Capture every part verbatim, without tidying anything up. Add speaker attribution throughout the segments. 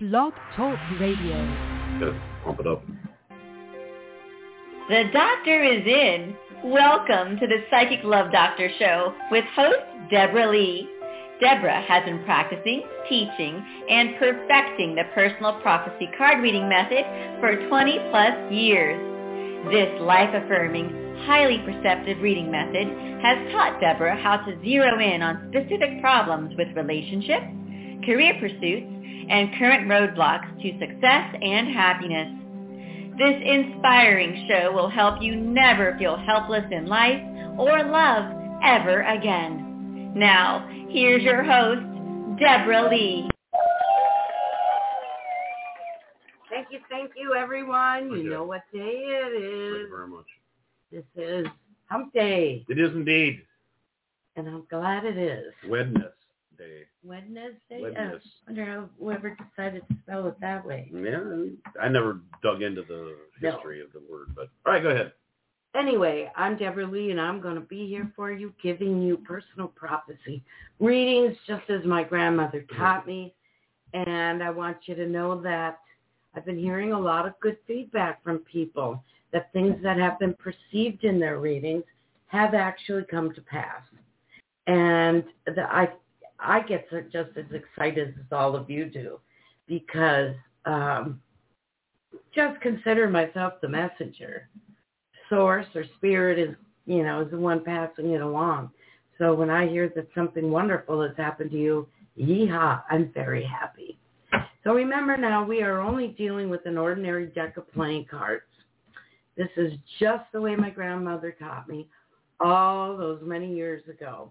Speaker 1: Blog Talk Radio.
Speaker 2: Gotta pump it up.
Speaker 3: The doctor is in. Welcome to the Psychic Love Doctor Show with host Deborah Lee. Deborah has been practicing, teaching, and perfecting the personal prophecy card reading method for twenty plus years. This life-affirming, highly perceptive reading method has taught Deborah how to zero in on specific problems with relationships, career pursuits, and current roadblocks to success and happiness. This inspiring show will help you never feel helpless in life or love ever again. Now, here's your host, Deborah Lee.
Speaker 4: Thank you, thank you, everyone.
Speaker 2: Thank
Speaker 4: you
Speaker 2: you.
Speaker 4: know what day it
Speaker 2: Thank
Speaker 4: is.
Speaker 2: you very much.
Speaker 4: This is Hump Day,
Speaker 2: It is indeed
Speaker 4: and I'm glad it is.
Speaker 2: Wednesday.
Speaker 4: Wednesday?
Speaker 2: Wednesday.
Speaker 4: Uh, I wonder how whoever decided to spell it that way.
Speaker 2: Yeah, I never dug into the history
Speaker 4: No.
Speaker 2: of the word, but all right, go ahead.
Speaker 4: Anyway, I'm Deborah Lee, and I'm going to be here for you, giving you personal prophecy readings, just as my grandmother taught me. And I want you to know that I've been hearing a lot of good feedback from people, that things that have been perceived in their readings have actually come to pass. And the, I I get so- just as excited as all of you do, because um, just consider myself the messenger. Source or spirit is, you know, is the one passing it along. So when I hear that something wonderful has happened to you, yeehaw, I'm very happy. So remember now, we are only dealing with an ordinary deck of playing cards. This is just the way my grandmother taught me all those many years ago.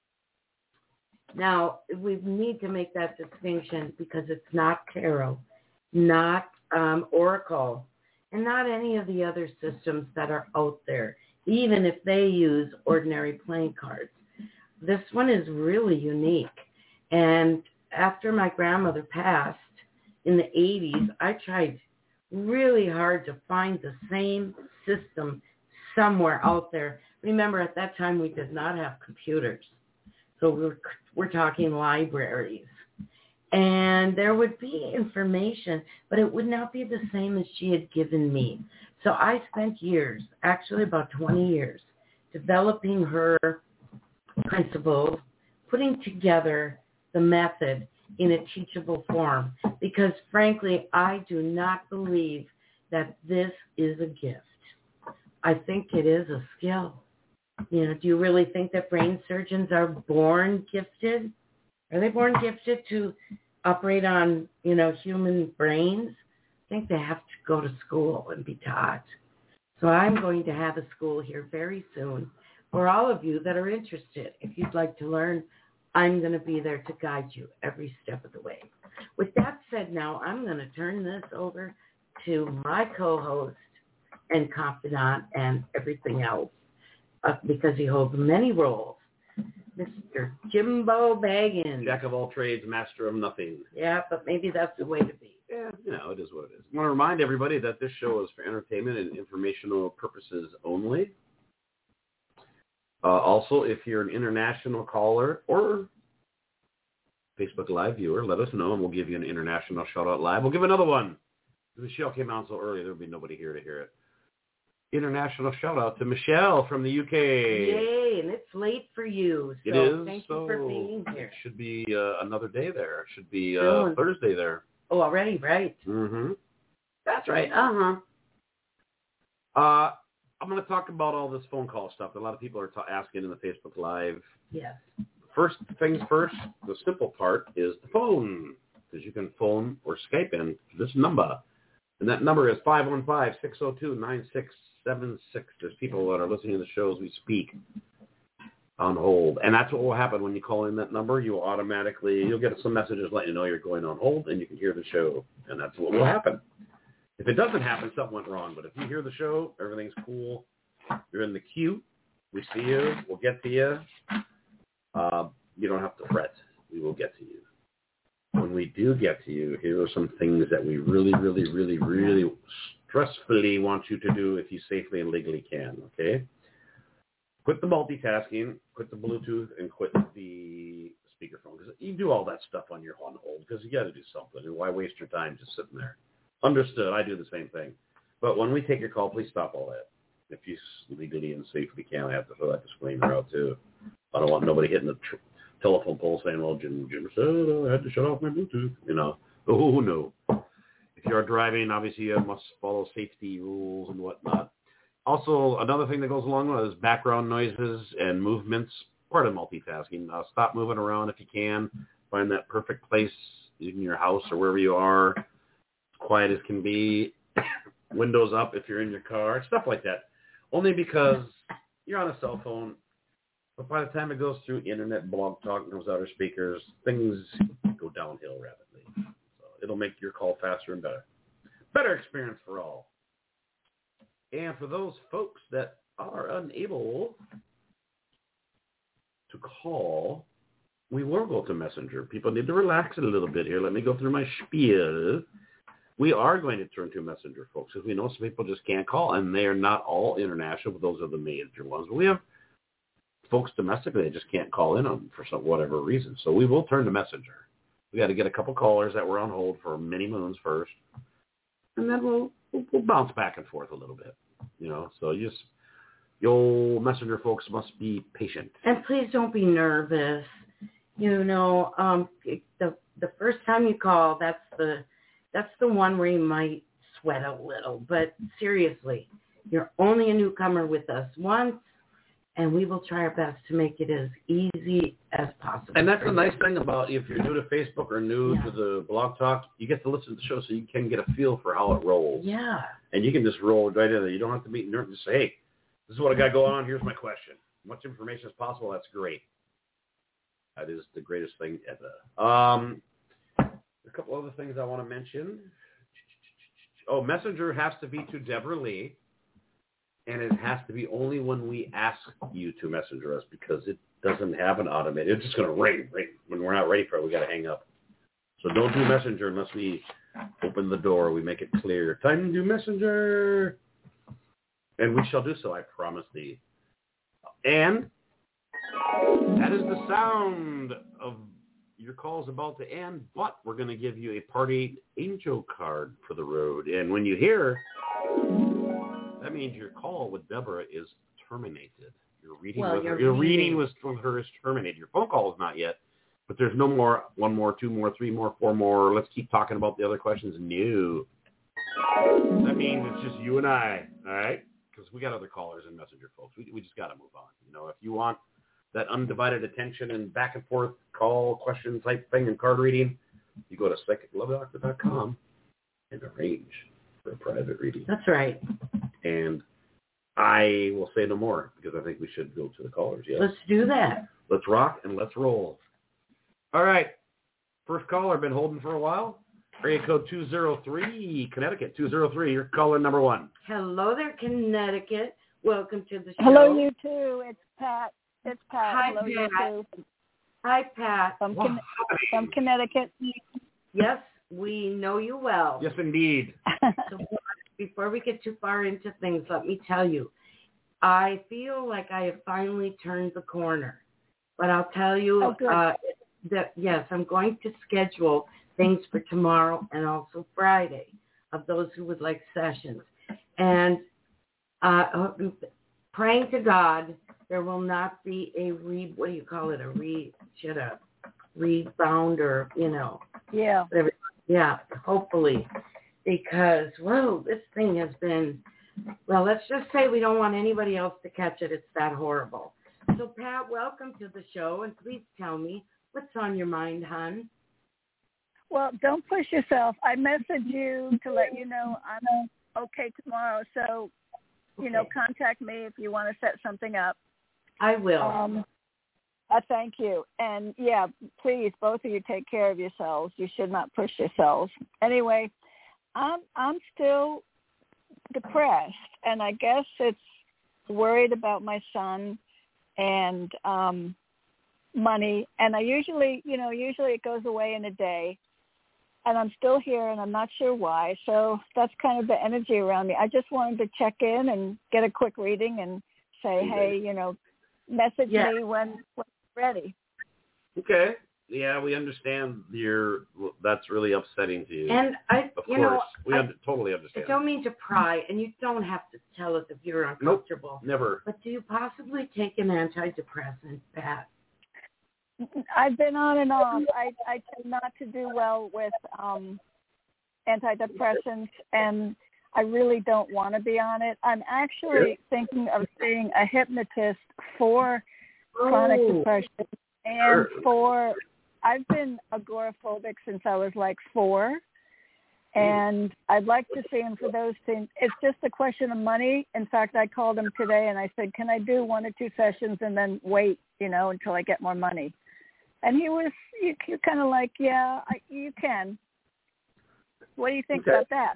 Speaker 4: Now, we need to make that distinction because it's not tarot, not um, oracle, and not any of the other systems that are out there, even if they use ordinary playing cards. This one is really unique. And after my grandmother passed in the eighties, I tried really hard to find the same system somewhere out there. Remember, at that time, we did not have computers. So we're, we're talking libraries. And there would be information, but it would not be the same as she had given me. So I spent years, actually about twenty years, developing her principles, putting together the method in a teachable form, because frankly, I do not believe that this is a gift. I think it is a skill. You know, do you really think that brain surgeons are born gifted? Are they born gifted to operate on, you know, human brains? I think they have to go to school and be taught. So I'm going to have a school here very soon for all of you that are interested. If you'd like to learn, I'm going to be there to guide you every step of the way. With that said, now I'm going to turn this over to my co-host and confidant and everything else, uh, because he holds many roles. Mister Jimbo Baggins.
Speaker 2: Jack of all trades, master of nothing.
Speaker 4: Yeah, but maybe that's the way to be.
Speaker 2: Yeah, you know, it is what it is. I want to remind everybody that this show is for entertainment and informational purposes only. Uh, also, if you're an international caller or Facebook Live viewer, let us know, and we'll give you an international shout-out live. We'll give another one. The show came out so early, there will be nobody here to hear it. International shout-out to Michelle from the U K.
Speaker 4: Yay, and it's late for you. So
Speaker 2: It is.
Speaker 4: thank
Speaker 2: so
Speaker 4: you for being here.
Speaker 2: It should be uh, another day there. It should be uh,
Speaker 4: Soon.
Speaker 2: Thursday there.
Speaker 4: Oh, already, right.
Speaker 2: Mm-hmm.
Speaker 4: That's right. Uh-huh.
Speaker 2: Uh, I'm going to talk about all this phone call stuff that a lot of people are ta- asking in the Facebook Live.
Speaker 4: Yes.
Speaker 2: First things first, the simple part is the phone, because you can phone or Skype in this number. And that number is five one five, six oh two, nine six seven six. There's people that are listening to the show as we speak on hold. And that's what will happen when you call in that number. You will automatically, you'll get some messages letting you know you're going on hold, and you can hear the show. And that's what will happen. If it doesn't happen, something went wrong. But if you hear the show, everything's cool. You're in the queue. We see you. We'll get to you. Uh, you don't have to fret. We will get to you. When we do get to you, here are some things that we really, really, really, really stressfully want you to do if you safely and legally can, okay? Quit the multitasking, quit the Bluetooth, and quit the speakerphone because you do all that stuff on your on hold because you got to do something. And why waste your time just sitting there? Understood. I do the same thing. But when we take your call, please stop all that. If you legally and safely can, I have to throw that disclaimer out too. I don't want nobody hitting the tr- telephone pole saying, well, Jim, Jim said I had to shut off my Bluetooth. You know, oh, no. If you are driving, obviously you must follow safety rules and whatnot. Also, another thing that goes along with it is background noises and movements, part of multitasking. Uh, stop moving around if you can. Find that perfect place in your house or wherever you are, as quiet as can be. Windows up if you're in your car, stuff like that. Only because you're on a cell phone, but by the time it goes through internet, blog talk, and those other speakers, things go downhill rapidly. So it'll make your call faster and better. Better experience for all. And for those folks that are unable to call, we will go to Messenger. People need to relax a little bit here. Let me go through my spiel. We are going to turn to Messenger, folks, because we know some people just can't call, and they are not all international, but those are the major ones. But we have folks domestically that just can't call in on for some whatever reason. So we will turn to Messenger. We got to get a couple callers that were on hold for many moons first, and then we'll, we'll we'll bounce back and forth a little bit. You know, so you just the old Messenger folks must be patient.
Speaker 4: And please don't be nervous. You know, um, the the first time you call, that's the That's the one where you might sweat a little. But seriously, you're only a newcomer with us once, and we will try our best to make it as easy as possible.
Speaker 2: And that's the nice thing about if you're new to Facebook or new
Speaker 4: yeah.
Speaker 2: to the Blog Talk, you get to listen to the show so you can get a feel for how it rolls.
Speaker 4: Yeah.
Speaker 2: And you can just roll right in there. You don't have to be nervous. Just say, hey, this is what I got going on. Here's my question. Much information as possible. That's great. That is the greatest thing ever. Um... A couple other things I want to mention. Oh, Messenger has to be to Deborah Lee, and it has to be only when we ask you to Messenger us because it doesn't have an automated. It's just going to ring, ring. When we're not ready for it, we got to hang up. So don't do Messenger unless we open the door. We make it clear. Time to do Messenger. And we shall do so, I promise thee. And that is the sound of your call's about to end, but we're going to give you a Party Angel card for the road. And when you hear, that means your call with Deborah is terminated. Your reading,
Speaker 4: well,
Speaker 2: with
Speaker 4: your
Speaker 2: her, your
Speaker 4: reading.
Speaker 2: reading with her is terminated. Your phone call is not yet, but there's no more, one more, two more, three more, four more. Let's keep talking about the other questions. No. That means it's just you and I, all right? Because we got other callers and Messenger folks. We, we just got to move on. You know, if you want that undivided attention and back and forth call, question type thing and card reading, you go to psychic love doctor dot com and arrange for a private reading.
Speaker 4: That's right.
Speaker 2: And I will say no more because I think we should go to the callers. Yes.
Speaker 4: Let's do that.
Speaker 2: Let's rock and let's roll. All right. First caller, been holding for a while. Area code two zero three, Connecticut, two zero three. You're caller number one.
Speaker 4: Hello there, Connecticut. Welcome to the show.
Speaker 1: Hello, you too. It's Pat. It's Pat.
Speaker 4: Hi,
Speaker 1: Hello, you
Speaker 4: Pat.
Speaker 1: too.
Speaker 4: Hi, Pat.
Speaker 1: From, Con- from Connecticut.
Speaker 4: Yes, we know you well.
Speaker 2: Yes, indeed.
Speaker 4: So before we get too far into things, let me tell you, I feel like I have finally turned the corner. But I'll tell you
Speaker 1: oh,
Speaker 4: uh, that, yes, I'm going to schedule things for tomorrow and also Friday of those who would like sessions. And uh, praying to God, there will not be a re, what do you call it, a re, shut up, rebound or, you know.
Speaker 1: Yeah.
Speaker 4: Whatever. Yeah, hopefully. Because, whoa, this thing has been, well, let's just say we don't want anybody else to catch it. It's that horrible. So, Pat, welcome to the show, and please tell me, what's on your mind, hon?
Speaker 1: Well, don't push yourself. I messaged you to let you know I'm okay tomorrow. So, you okay. know, contact me if you want to set something up.
Speaker 4: I will.
Speaker 1: Um, I thank you. And, yeah, please, both of you take care of yourselves. You should not push yourselves. Anyway, I'm I'm still depressed, and I guess it's worried about my son and um, money. And I usually, you know, usually it goes away in a day. And I'm still here, and I'm not sure why. So that's kind of the energy around me. I just wanted to check in and get a quick reading and say, hey, you know, message
Speaker 4: yeah.
Speaker 1: me when, when you're ready.
Speaker 2: Okay. Yeah, we understand you're. That's really upsetting to you.
Speaker 4: And I,
Speaker 2: of
Speaker 4: you
Speaker 2: course,
Speaker 4: know,
Speaker 2: we
Speaker 4: I,
Speaker 2: un- totally
Speaker 4: I
Speaker 2: understand.
Speaker 4: don't mean to pry, and you don't have to tell us if you're uncomfortable.
Speaker 2: Nope, never.
Speaker 4: But do you possibly take an antidepressant, Pat?
Speaker 1: I've been on and off. I, I tend not to do well with um, antidepressants, and I really don't want to be on it. I'm actually thinking of seeing a hypnotist for
Speaker 4: Oh.
Speaker 1: chronic depression and
Speaker 2: Sure.
Speaker 1: for, I've been agoraphobic since I was like four, and I'd like to see him for those things. It's just a question of money. In fact, I called him today and I said, can I do one or two sessions and then wait, you know, until I get more money? And he was, you, you're kind of like, yeah, I, you can. What do you think
Speaker 2: Okay.
Speaker 1: about that?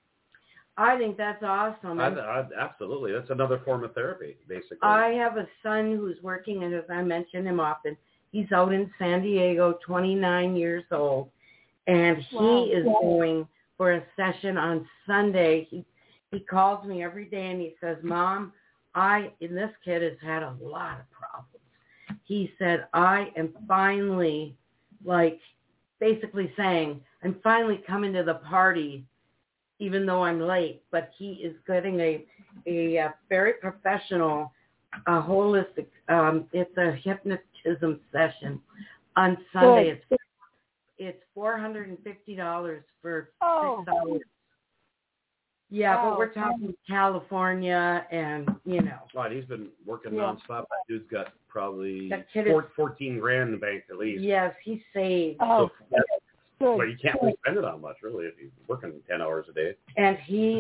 Speaker 4: I think that's awesome.
Speaker 2: I, I, absolutely, that's another form of therapy, basically.
Speaker 4: I have a son who's working, and as I mention him often, he's out in San Diego, twenty-nine years old, and he
Speaker 1: Wow.
Speaker 4: is going for a session on Sunday. He he calls me every day, and he says, Mom, I, and this kid has had a lot of problems. He said, I am finally, like, basically saying, I'm finally coming to the party, even though I'm late. But he is getting a, a, a very professional, a holistic, um, it's a hypnotism session on Sunday.
Speaker 1: Good.
Speaker 4: It's it's four hundred fifty dollars for
Speaker 1: Oh.
Speaker 4: six hours. Yeah,
Speaker 1: Wow.
Speaker 4: but we're talking California, and, you know.
Speaker 2: God, he's been working
Speaker 1: Yeah.
Speaker 2: nonstop. That dude's got probably
Speaker 4: That kid
Speaker 2: four,
Speaker 4: is-
Speaker 2: fourteen grand in the bank at least.
Speaker 4: Yes, he's saved.
Speaker 1: Oh,
Speaker 2: So that's,
Speaker 1: good.
Speaker 2: well, you can't really spend it on much, really, if you're working ten hours a day.
Speaker 4: And he,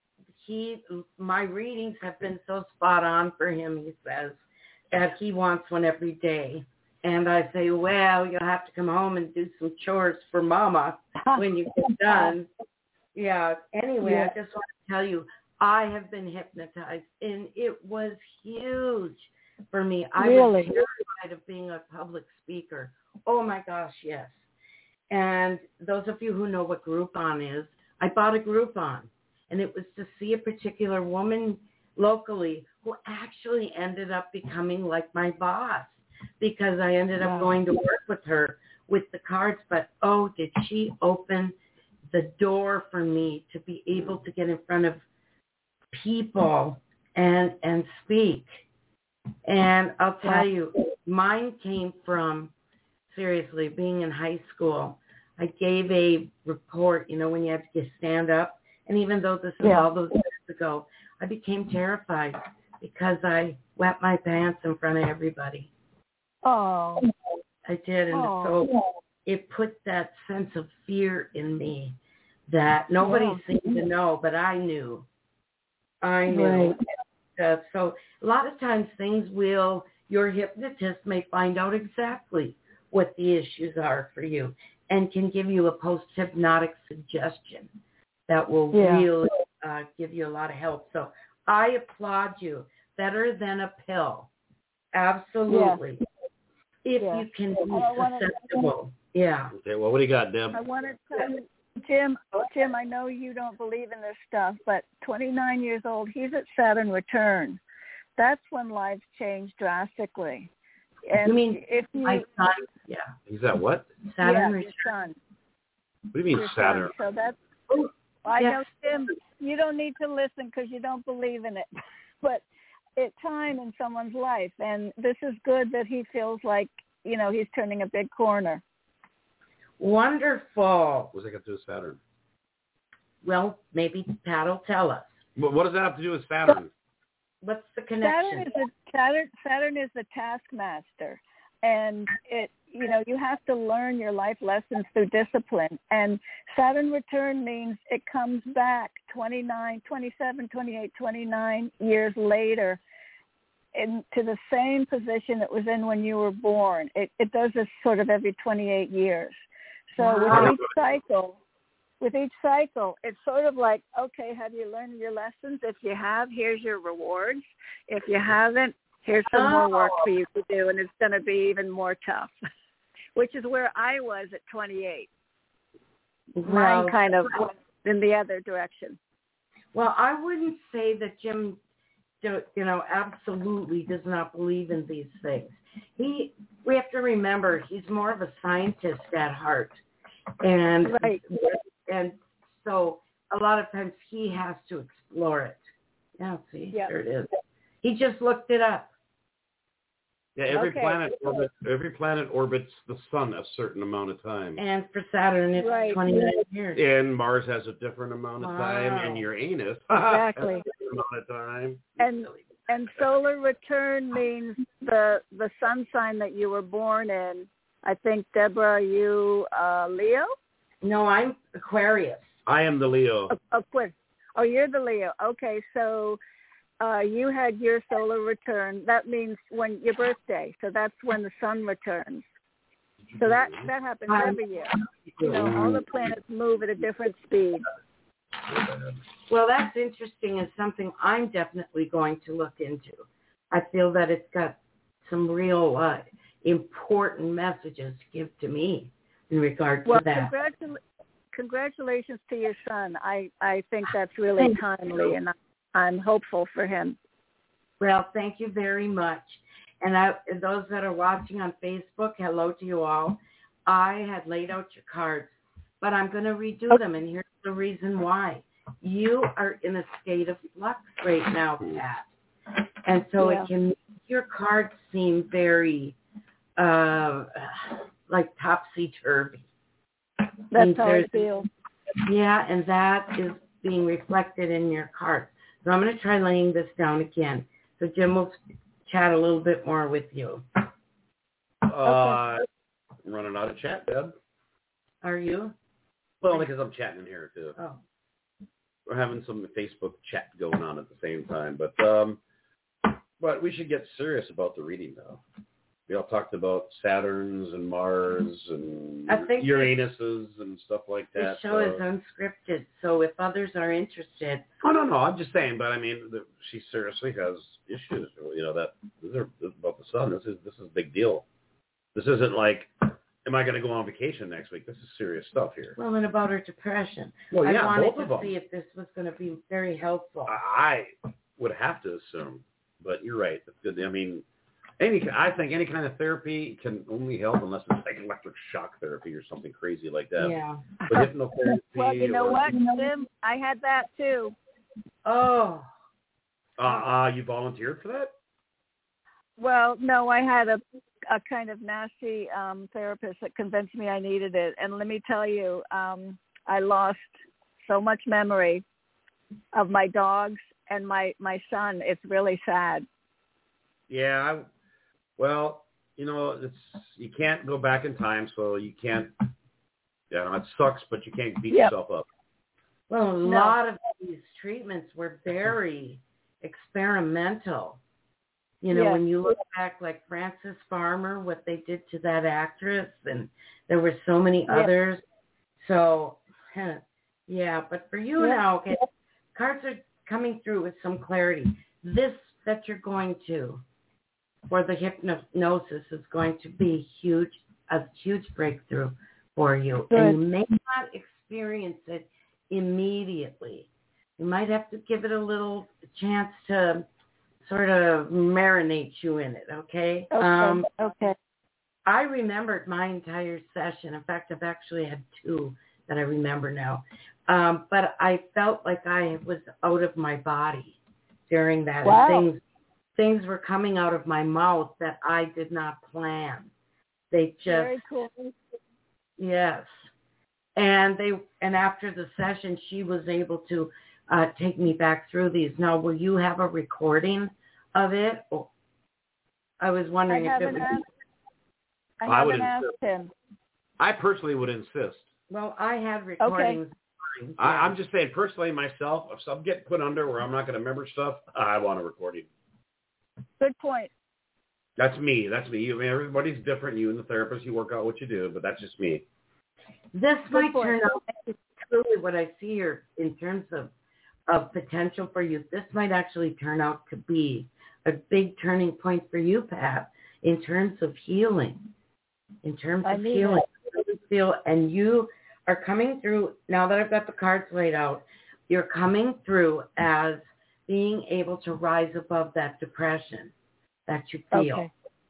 Speaker 4: he, my readings have been so spot on for him, he says, that he wants one every day. And I say, well, you'll have to come home and do some chores for Mama when you get done. Yeah, anyway,
Speaker 1: Yeah.
Speaker 4: I just want to tell you, I have been hypnotized, and it was huge for me. I
Speaker 1: Really?
Speaker 4: was terrified of being a public speaker. Oh, my gosh, yes. And those of you who know what Groupon is, I bought a Groupon, and it was to see a particular woman locally who actually ended up becoming like my boss, because I ended up
Speaker 1: Wow.
Speaker 4: going to work with her with the cards. But, oh, did she open the door for me to be able to get in front of people and and speak. And I'll tell you, mine came from, seriously, being in high school. I gave a report, you know, when you have to stand up. And even though this is
Speaker 1: Yeah.
Speaker 4: all those years ago, I became terrified because I wet my pants in front of everybody.
Speaker 1: Oh.
Speaker 4: I did. And
Speaker 1: Oh.
Speaker 4: so it put that sense of fear in me that nobody
Speaker 1: Yeah.
Speaker 4: seemed to know, but I knew. I knew.
Speaker 1: Right.
Speaker 4: Uh, so a lot of times things will, your hypnotist may find out exactly what the issues are for you and can give you a post-hypnotic suggestion that will
Speaker 1: Yeah.
Speaker 4: really uh, give you a lot of help. So I applaud you. Better than a pill. Absolutely. If
Speaker 1: Yeah.
Speaker 4: you can be
Speaker 1: I wanna-
Speaker 4: susceptible. Yeah.
Speaker 2: Okay, well, what do you got, Deb?
Speaker 1: I wanted to, Jim, Jim, I know you don't believe in this stuff, but twenty-nine years old, he's at Saturn return. That's when lives change drastically. And
Speaker 4: You mean
Speaker 1: if you,
Speaker 4: my son? Yeah.
Speaker 2: He's at what?
Speaker 4: Saturn
Speaker 1: yeah,
Speaker 4: return.
Speaker 1: your son.
Speaker 2: What do you mean
Speaker 1: Your
Speaker 2: Saturn?
Speaker 1: son. So that's,
Speaker 4: Oh,
Speaker 1: I
Speaker 4: yes.
Speaker 1: know, Jim, you don't need to listen because you don't believe in it. But it's time in someone's life, and this is good that he feels like, you know, he's turning a big corner.
Speaker 4: Wonderful.
Speaker 2: What's that got to do with Saturn?
Speaker 4: Well, maybe Pat will tell us.
Speaker 2: What, what does that have to do with Saturn?
Speaker 4: What's the
Speaker 1: Saturn
Speaker 4: connection?
Speaker 1: is a Saturn, Saturn is the taskmaster, and it you know you have to learn your life lessons through discipline. And Saturn return means it comes back twenty-nine, twenty-seven, twenty-eight, twenty-nine years later into the same position it was in when you were born. It, it does this sort of every twenty-eight years. So
Speaker 4: Wow.
Speaker 1: with each cycle, with each cycle, it's sort of like, okay, have you learned your lessons? If you have, here's your rewards. If you haven't, here's some more work for you to do, and it's going to be even more tough, which is where I was at twenty-eight.
Speaker 4: Well,
Speaker 1: Mine kind of went in the other direction.
Speaker 4: well, I wouldn't say that Jim, do- you know, absolutely does not believe in these things. he, we have to remember, he's more of a scientist at heart. And,
Speaker 1: right.
Speaker 4: and so a lot of times he has to explore it. Yeah, see,
Speaker 1: yep.
Speaker 4: there it is. He just looked it up.
Speaker 2: Yeah, every
Speaker 1: okay.
Speaker 2: planet orbits every planet orbits the sun a certain amount of time.
Speaker 4: And for Saturn, it's
Speaker 1: right.
Speaker 4: twenty-nine years.
Speaker 2: And Mars has a different amount of
Speaker 4: wow.
Speaker 2: time, and Uranus
Speaker 1: exactly
Speaker 2: has a different amount of time.
Speaker 1: And and solar return means the the sun sign that you were born in. I think, Deborah, are you uh, Leo?
Speaker 4: No, I'm Aquarius.
Speaker 2: I am the Leo.
Speaker 1: Aquarius. Oh, you're the Leo. Okay, so. Uh, you had your solar return. That means when your birthday. So that's when the sun returns. So that that happens every year. You know, all the planets move at a different speed.
Speaker 4: Well, that's interesting and something I'm definitely going to look into. I feel that it's got some real uh, important messages to give to me in regard to
Speaker 1: well,
Speaker 4: that.
Speaker 1: Congratul- congratulations to your son. I, I think that's really timely, and I, I'm hopeful for him.
Speaker 4: Well, thank you very much. And I, those that are watching on Facebook, hello to you all. I had laid out your cards, but I'm going to redo them, and here's the reason why. You are in a state of flux right now, Pat. And so
Speaker 1: yeah.
Speaker 4: it can make your cards seem very uh, like topsy-turvy.
Speaker 1: That's how I feel.
Speaker 4: Yeah, and that is being reflected in your cards. So I'm going to try laying this down again. So Jim will chat a little bit more with you.
Speaker 2: Uh,
Speaker 1: okay.
Speaker 2: I'm running out of chat, Deb.
Speaker 4: Are you?
Speaker 2: Well, because I'm chatting in here, too.
Speaker 4: Oh.
Speaker 2: We're having some Facebook chat going on at the same time. But um, but we should get serious about the reading, though. We all talked about Saturns and Mars and
Speaker 4: I think
Speaker 2: Uranuses and stuff like that.
Speaker 4: The show
Speaker 2: so.
Speaker 4: is unscripted, so if others are interested.
Speaker 2: Oh, no, no, I'm just saying, but I mean, the, she seriously has issues. You know, that these are this is about the sun. This is this is a big deal. This isn't like, am I going to go on vacation next week? This is serious stuff here.
Speaker 4: Well, and about her depression.
Speaker 2: Well, yeah,
Speaker 4: I wanted
Speaker 2: both of
Speaker 4: to
Speaker 2: them.
Speaker 4: see if this was going to be very helpful.
Speaker 2: I would have to assume, but you're right. That's good. I mean, any I think any kind of therapy can only help unless it's like electric shock therapy or something crazy like that.
Speaker 4: Yeah.
Speaker 2: But hypnotherapy.
Speaker 1: Well, you know
Speaker 2: or,
Speaker 1: what, Jim? I had that too.
Speaker 4: Oh.
Speaker 2: Uh, uh, you volunteered for that?
Speaker 1: Well, no, I had a a kind of nasty um, therapist that convinced me I needed it. And let me tell you, um, I lost so much memory of my dogs and my, my son. It's really sad.
Speaker 2: Yeah. I, well, you know, it's you can't go back in time, so you can't. Yeah, it sucks, but you can't beat
Speaker 1: yep.
Speaker 2: yourself up.
Speaker 4: Well, a
Speaker 1: no.
Speaker 4: lot of these treatments were very experimental. You know,
Speaker 1: yes.
Speaker 4: when you look back, like Frances Farmer, what they did to that actress, and there were so many
Speaker 1: yes.
Speaker 4: others. So, yeah, but for you
Speaker 1: yes.
Speaker 4: now, okay, cards are coming through with some clarity. This that you're going to, for the hypnosis, is going to be huge, a huge breakthrough for you.
Speaker 1: Good.
Speaker 4: And you may not experience it immediately. You might have to give it a little chance to sort of marinate you in it, okay?
Speaker 1: Okay.
Speaker 4: Um,
Speaker 1: okay.
Speaker 4: I remembered my entire session. In fact, I've actually had two that I remember now. Um, but I felt like I was out of my body during that.
Speaker 1: Wow.
Speaker 4: Things, things were coming out of my mouth that I did not plan. They just,
Speaker 1: Very cool.
Speaker 4: yes. And they, and after the session, she was able to uh, take me back through these. Now, will you have a recording of it? Or, I was wondering
Speaker 1: I
Speaker 4: if it
Speaker 1: haven't
Speaker 4: would.
Speaker 1: asked, I
Speaker 2: I
Speaker 1: haven't
Speaker 2: would
Speaker 1: asked
Speaker 2: insist.
Speaker 1: him.
Speaker 2: I personally would insist.
Speaker 4: Well, I had recordings. Okay.
Speaker 2: I, I'm just saying, personally, myself, if I'm getting put under where I'm not going to remember stuff, I want a recording.
Speaker 1: Good point.
Speaker 2: That's me. That's me. You, I mean, everybody's different. You and the therapist, you work out what you do, but that's just me.
Speaker 4: This
Speaker 1: Good
Speaker 4: might
Speaker 1: point.
Speaker 4: turn out to be truly what I see here in terms of, of potential for you. This might actually turn out to be a big turning point for you, Pat, in terms of healing. In terms
Speaker 1: I
Speaker 4: of
Speaker 1: need
Speaker 4: healing.
Speaker 1: it.
Speaker 4: Feel, and you are coming through, now that I've got the cards laid out, you're coming through as being able to rise above that depression that you feel.
Speaker 1: Okay.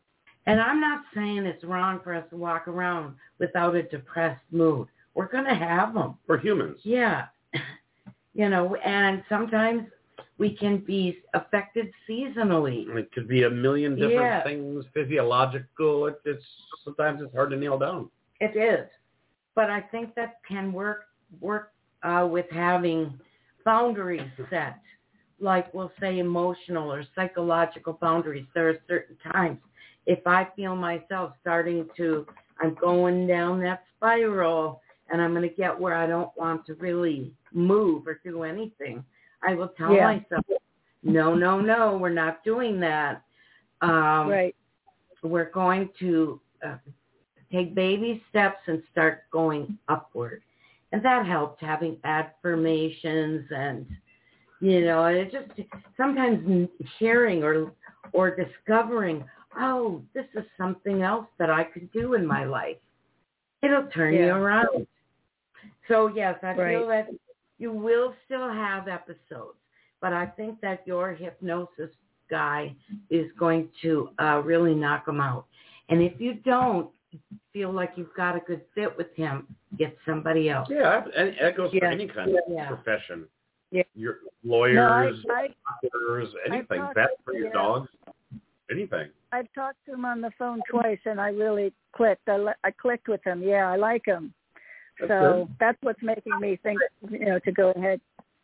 Speaker 4: And I'm not saying it's wrong for us to walk around without a depressed mood. We're going to have them.
Speaker 2: We're humans.
Speaker 4: Yeah. You know, and sometimes we can be affected seasonally.
Speaker 2: And it could be a million different
Speaker 4: yeah.
Speaker 2: things, physiological. It, it's sometimes it's hard to nail down.
Speaker 4: It is. But I think that can work work uh, with having boundaries set, like we'll say emotional or psychological boundaries. There are certain times if I feel myself starting to, I'm going down that spiral and I'm going to get where I don't want to really move or do anything, I will tell
Speaker 1: yeah.
Speaker 4: myself, no, no, no, we're not doing that. Um,
Speaker 1: right.
Speaker 4: We're going to uh, take baby steps and start going upward. And that helped, having affirmations and, you know, it just sometimes hearing or or discovering, oh, this is something else that I could do in my life. It'll turn
Speaker 1: yeah.
Speaker 4: you around. So, yes, I
Speaker 1: right.
Speaker 4: feel that you will still have episodes, but I think that your hypnosis guy is going to uh, really knock them out. And if you don't feel like you've got a good fit with him, get somebody else.
Speaker 2: Yeah, and that goes
Speaker 1: yeah.
Speaker 2: for any kind of
Speaker 4: yeah.
Speaker 2: profession.
Speaker 1: Yeah.
Speaker 2: Your lawyers,
Speaker 1: no, I,
Speaker 2: doctors, anything,
Speaker 1: talked,
Speaker 2: vets for your
Speaker 1: yeah.
Speaker 2: dogs, anything.
Speaker 1: I've talked to him on the phone twice, and I really clicked. I, I clicked with him. Yeah, I like him.
Speaker 2: That's
Speaker 1: so
Speaker 2: good.
Speaker 1: That's what's making me think, you know, to go ahead.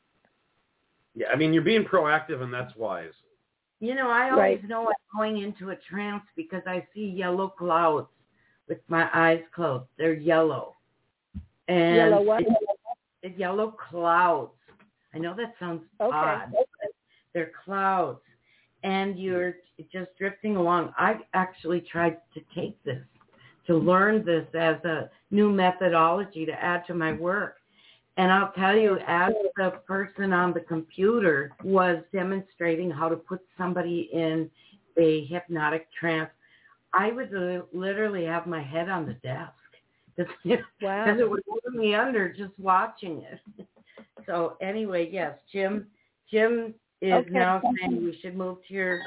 Speaker 2: Yeah, I mean, you're being proactive, and that's wise.
Speaker 4: You know, I always
Speaker 1: right.
Speaker 4: know I'm going into a trance because I see yellow clouds with my eyes closed. They're yellow. And
Speaker 1: yellow what?
Speaker 4: It, it, yellow clouds. I know that sounds
Speaker 1: okay.
Speaker 4: odd. But they're clouds. And you're just drifting along. I've actually tried to take this, to learn this as a new methodology to add to my work. And I'll tell you, as the person on the computer was demonstrating how to put somebody in a hypnotic trance, I would literally have my head on the desk because
Speaker 1: wow.
Speaker 4: it would put me under just watching it. So anyway, yes, Jim, Jim is
Speaker 1: okay.
Speaker 4: now saying we should move to your,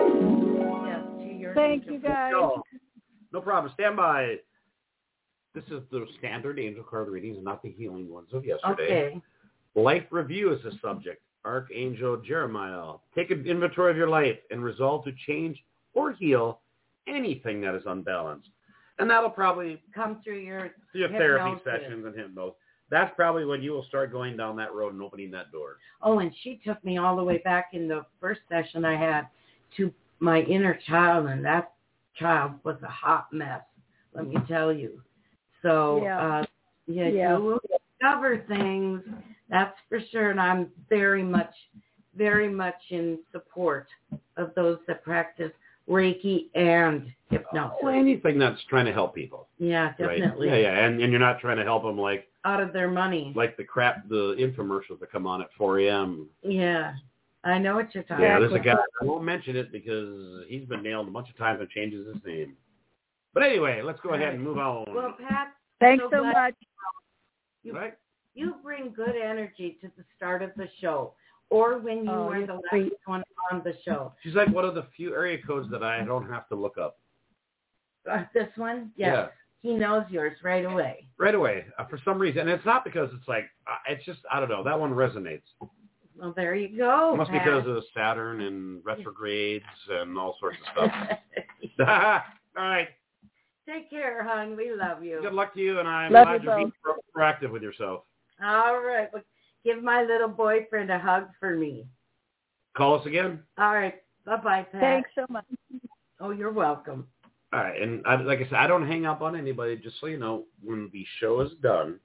Speaker 4: yes, to your.
Speaker 1: Thank you, guys.
Speaker 2: No problem. Stand by. This is the standard angel card readings, not the healing ones of yesterday.
Speaker 4: Okay.
Speaker 2: Life review is the subject. Archangel Jeremiah. Take an inventory of your life and resolve to change or heal anything that is unbalanced. And that'll probably
Speaker 4: come through your,
Speaker 2: through your therapy sessions and hypnosis. That's probably when you will start going down that road and opening that door.
Speaker 4: Oh, and she took me all the way back in the first session I had to my inner child, and that child was a hot mess, let me tell you. So,
Speaker 1: yeah,
Speaker 4: uh, yeah,
Speaker 1: yeah.
Speaker 4: you will discover things, that's for sure, and I'm very much, very much in support of those that practice Reiki and hypnosis.
Speaker 2: Well, anything that's trying to help people.
Speaker 4: Yeah, definitely.
Speaker 2: Right? Yeah, yeah, and, and you're not trying to help them like
Speaker 4: out of their money.
Speaker 2: Like the crap, the infomercials that come on at four a.m.
Speaker 4: Yeah, I know what you're talking
Speaker 2: yeah,
Speaker 4: about.
Speaker 2: Yeah, there's a guy, I won't mention it because he's been nailed a bunch of times and changes his name. But anyway, let's go ahead and move on.
Speaker 4: Well, Pat,
Speaker 1: thanks
Speaker 4: so
Speaker 1: so much.
Speaker 4: You,
Speaker 2: right?
Speaker 4: you bring good energy to the start of the show, or when you
Speaker 1: oh,
Speaker 4: were the last
Speaker 1: sweet.
Speaker 4: one on the show.
Speaker 2: She's like one of the few area codes that I don't have to look up.
Speaker 4: Uh, this one? Yes.
Speaker 2: Yeah.
Speaker 4: He knows yours right away.
Speaker 2: Right away, uh, for some reason. And it's not because it's like, uh, it's just, I don't know, that one resonates.
Speaker 4: Well, there you go,
Speaker 2: It must be
Speaker 4: Pat.
Speaker 2: because of Saturn and retrogrades and all sorts of stuff. All right.
Speaker 4: Take care, hon. We love you.
Speaker 2: Good luck to you, and I'm
Speaker 1: love
Speaker 2: glad
Speaker 1: you
Speaker 2: you're being proactive with yourself.
Speaker 4: All right. Well, give my little boyfriend a hug for me.
Speaker 2: Call us again.
Speaker 4: All right. Bye-bye, Pat.
Speaker 1: Thanks so much.
Speaker 4: Oh, you're welcome.
Speaker 2: All right, and I, like I said, I don't hang up on anybody. Just so you know, when the show is done,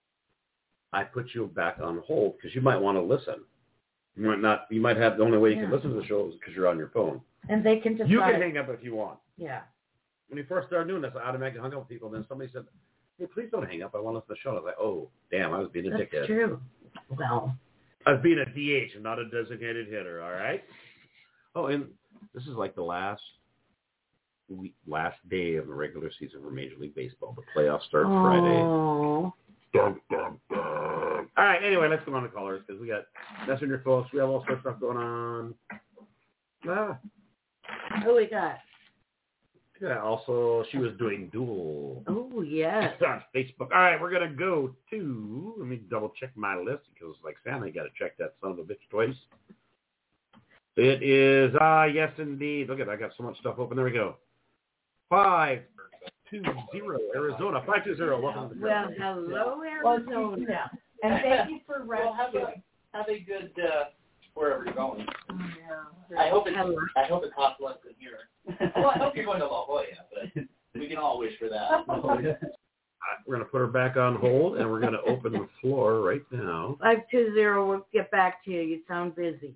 Speaker 2: I put you back on hold because you might want to listen. You might not. You might have the only way you
Speaker 4: yeah.
Speaker 2: can listen to the show is because you're on your phone.
Speaker 4: And they can decide.
Speaker 2: You can hang up if you want.
Speaker 4: Yeah.
Speaker 2: When we first started doing this, I automatically hung up with people. Then somebody said, "Hey, please don't hang up. I want to listen to the show." And I was like, "Oh, damn! I was being a
Speaker 4: That's
Speaker 2: dickhead."
Speaker 4: true. Well,
Speaker 2: I was being a D H and not a designated hitter. All right. Oh, and this is like the last. Week, last day of the regular season for Major League Baseball. The playoffs start
Speaker 4: oh.
Speaker 2: Friday. Dun, dun, dun. All right, anyway, let's go on to callers because we got messenger folks. We have all sorts of stuff going on. Ah.
Speaker 4: Who we got?
Speaker 2: Yeah, also, she was doing dual.
Speaker 4: Oh, yes.
Speaker 2: On Facebook. All right, we're going to go to, let me double check my list because, like Santa, you got to check that son of a bitch twice. It is, ah, uh, yes, indeed. Look at it, I got so much stuff open. There we go. five two zero, Arizona. five two zero, welcome to the show.
Speaker 4: Well, hello, Arizona.
Speaker 5: Well,
Speaker 4: and thank you for
Speaker 5: well, have, a, have a good, uh, wherever you're going.
Speaker 4: Oh, yeah.
Speaker 5: I hope it, I hope it costs less than here. Well, I hope you're going to La Jolla, but we can all wish for that.
Speaker 2: Oh, yeah. We're going to put her back on hold, and we're going to open the floor right now.
Speaker 4: five two zero, we'll get back to you. You sound busy.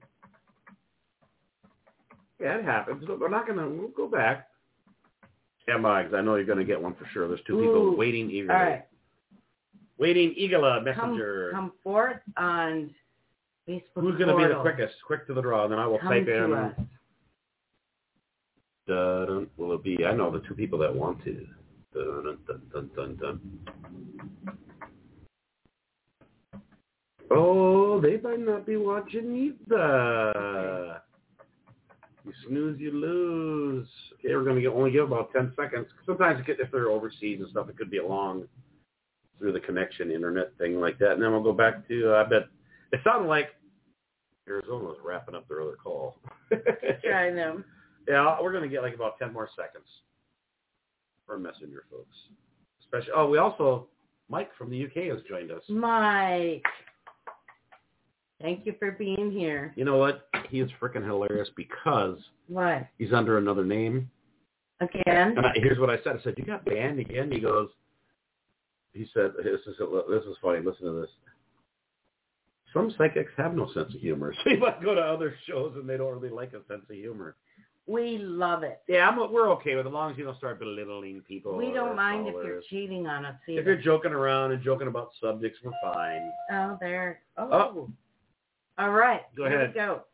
Speaker 2: Yeah, it happens. We're not going to, we'll go back. Yeah, Mike, I know you're going to get one for sure. There's two people
Speaker 4: Ooh.
Speaker 2: waiting eagerly.
Speaker 4: All right.
Speaker 2: Waiting eagerly, messenger.
Speaker 4: Come, come forth on Facebook.
Speaker 2: Who's going to be the quickest? Quick to the draw, and then I will
Speaker 4: come
Speaker 2: type
Speaker 4: to
Speaker 2: in.
Speaker 4: Us.
Speaker 2: Dun, will it be? I know the two people that want to. Dun, dun, dun, dun, dun. Oh, they might not be watching either. You snooze, you lose. Okay, we're going to get, only give about ten seconds. Sometimes it could, if they're overseas and stuff, it could be a long through the connection, internet thing like that. And then we'll go back to, uh, I bet, it sounded like Arizona was wrapping up their other call.
Speaker 4: Trying them.
Speaker 2: Yeah, we're going to get like about ten more seconds for messenger folks. Especially, oh, we also, Mike from the U K has joined us.
Speaker 4: Mike. Thank you for being here.
Speaker 2: You know what? He is freaking hilarious because
Speaker 4: What?
Speaker 2: he's under another name.
Speaker 4: Again?
Speaker 2: And I, here's what I said. I said, you got banned again? He goes, he said, this is, this is funny. Listen to this. Some psychics have no sense of humor. So you might go to other shows and they don't really like a sense of humor.
Speaker 4: We love it.
Speaker 2: Yeah, I'm, we're okay with it as long as you don't start belittling people.
Speaker 4: We don't mind
Speaker 2: followers.
Speaker 4: if you're cheating on us either.
Speaker 2: If you're joking around and joking about subjects, we're fine.
Speaker 4: Oh, there. Oh.
Speaker 2: Oh.
Speaker 4: All right.
Speaker 2: Go
Speaker 4: Here
Speaker 2: ahead.
Speaker 4: we go.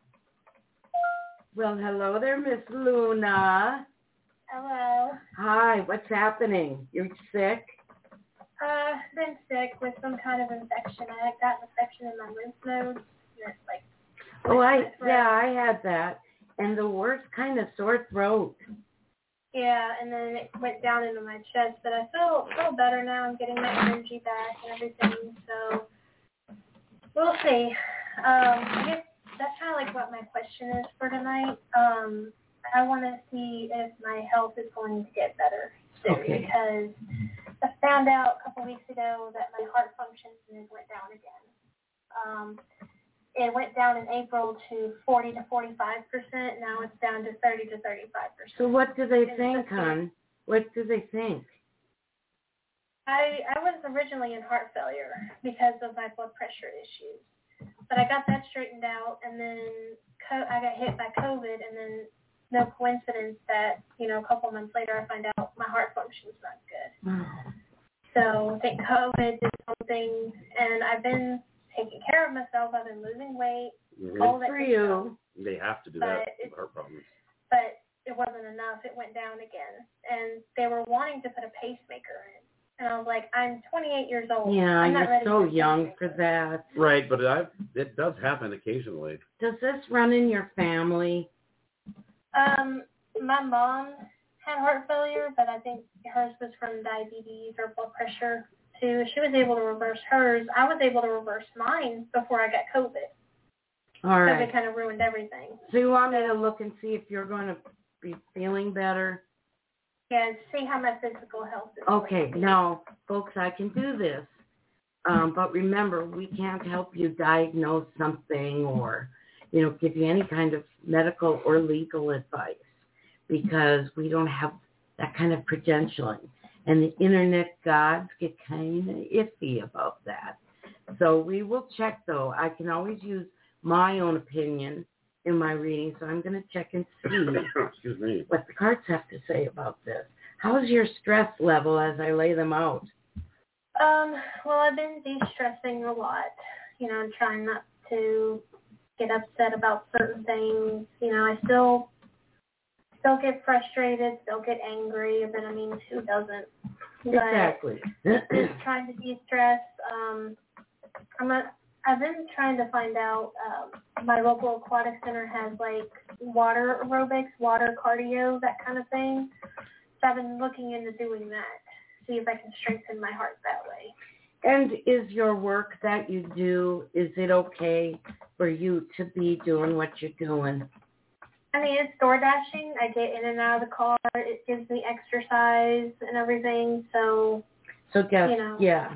Speaker 4: Well, hello there, Miss Luna.
Speaker 6: Hello.
Speaker 4: Hi. What's happening? You're sick?
Speaker 6: Uh, been sick with some kind of infection. I got an infection in my lymph nodes. And it's like.
Speaker 4: Oh, I yeah, I had that, and the worst kind of sore throat.
Speaker 6: Yeah, and then it went down into my chest, but I feel feel better now. I'm getting my energy back and everything. So we'll see. Um, I guess that's kind of like what my question is for tonight. Um, I want to see if my health is going to get better soon
Speaker 4: Okay.
Speaker 6: because I found out a couple weeks ago that my heart function went down again. Um, it went down in April to forty to forty-five percent. Now it's down to thirty to thirty-five percent.
Speaker 4: So what do they
Speaker 6: And
Speaker 4: think,
Speaker 6: so-
Speaker 4: hon? What do they think?
Speaker 6: I, I was originally in heart failure because of my blood pressure issues. But I got that straightened out, and then co- I got hit by COVID, and then no coincidence that, you know, a couple months later I find out my heart function's not good. So I think COVID did something, and I've been taking care of myself. I've been losing weight.
Speaker 2: Mm-hmm.
Speaker 6: all that
Speaker 4: For
Speaker 6: good
Speaker 4: you.
Speaker 6: stuff.
Speaker 2: They have to do
Speaker 6: But
Speaker 2: that
Speaker 6: it's-
Speaker 2: with heart problems.
Speaker 6: But it wasn't enough. It went down again. And they were wanting to put a pacemaker in. And I was like, I'm twenty-eight years old.
Speaker 4: Yeah,
Speaker 6: I'm not
Speaker 4: you're
Speaker 6: ready
Speaker 4: so
Speaker 6: for a
Speaker 4: young for
Speaker 6: pacemaker.
Speaker 4: that.
Speaker 2: Right, but I, it does happen occasionally.
Speaker 4: Does this run in your family?
Speaker 6: Um, my mom had heart failure, but I think hers was from diabetes or blood pressure too. She was able to reverse hers. I was able to reverse mine before I got COVID.
Speaker 4: All
Speaker 6: COVID
Speaker 4: right.
Speaker 6: kind of ruined everything.
Speaker 4: So you want me to look and see if you're going to be feeling better?
Speaker 6: Yeah, see how my physical health is.
Speaker 4: Okay, now, folks, I can do this. Um, but remember, we can't help you diagnose something or, you know, give you any kind of medical or legal advice because we don't have that kind of credentialing. And the internet gods get kind of iffy about that. So we will check, though. I can always use my own opinion in my reading, so I'm going to check and see
Speaker 2: Excuse me.
Speaker 4: what the cards have to say about this. How's your stress level as I lay them out?
Speaker 6: Um, well, I've been de-stressing a lot. You know, I'm trying not to get upset about certain things. You know, I still still get frustrated, still get angry, but I mean, who doesn't? But
Speaker 4: Exactly.
Speaker 6: just trying to de-stress. Um, I'm not, I've been trying to find out, um, my local aquatic center has like water aerobics, water cardio, that kind of thing. So I've been looking into doing that, see if I can strengthen my heart that way.
Speaker 4: And is your work that you do, is it okay for you to be doing what you're doing?
Speaker 6: I mean, it's door dashing. I get in and out of the car. It gives me exercise and everything. So,
Speaker 4: so guess,
Speaker 6: you know,
Speaker 4: yeah.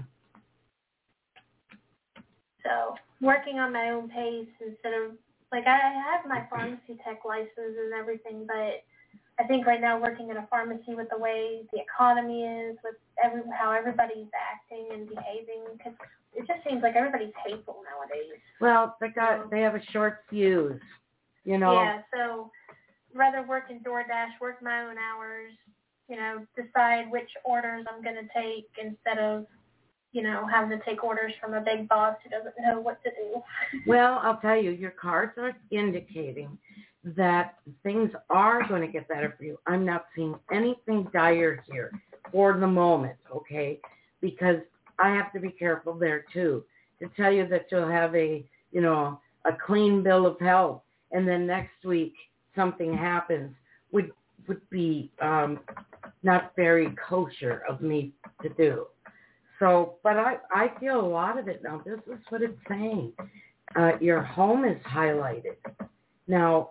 Speaker 6: So working on my own pace instead of, like, I have my pharmacy tech license and everything, but I think right now working in a pharmacy with the way the economy is, with every how everybody's acting and behaving, because it just seems like everybody's hateful nowadays.
Speaker 4: Well, they got they have a short fuse, you know.
Speaker 6: Yeah, so rather work in DoorDash, work my own hours, you know, decide which orders I'm going to take instead of, you know, having to take orders from a big boss who doesn't know what to do.
Speaker 4: Well, I'll tell you, your cards are indicating that things are going to get better for you. I'm not seeing anything dire here for the moment, okay? Because I have to be careful there too. To tell you that you'll have a, you know, a clean bill of health, and then next week something happens would would be um, not very kosher of me to do. So, but I, I feel a lot of it now. This is what it's saying. Uh, your home is highlighted. Now,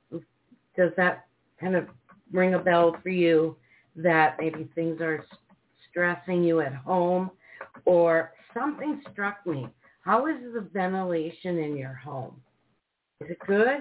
Speaker 4: does that kind of ring a bell for you that maybe things are stressing you at home? Or something struck me. How is the ventilation in your home? Is it good?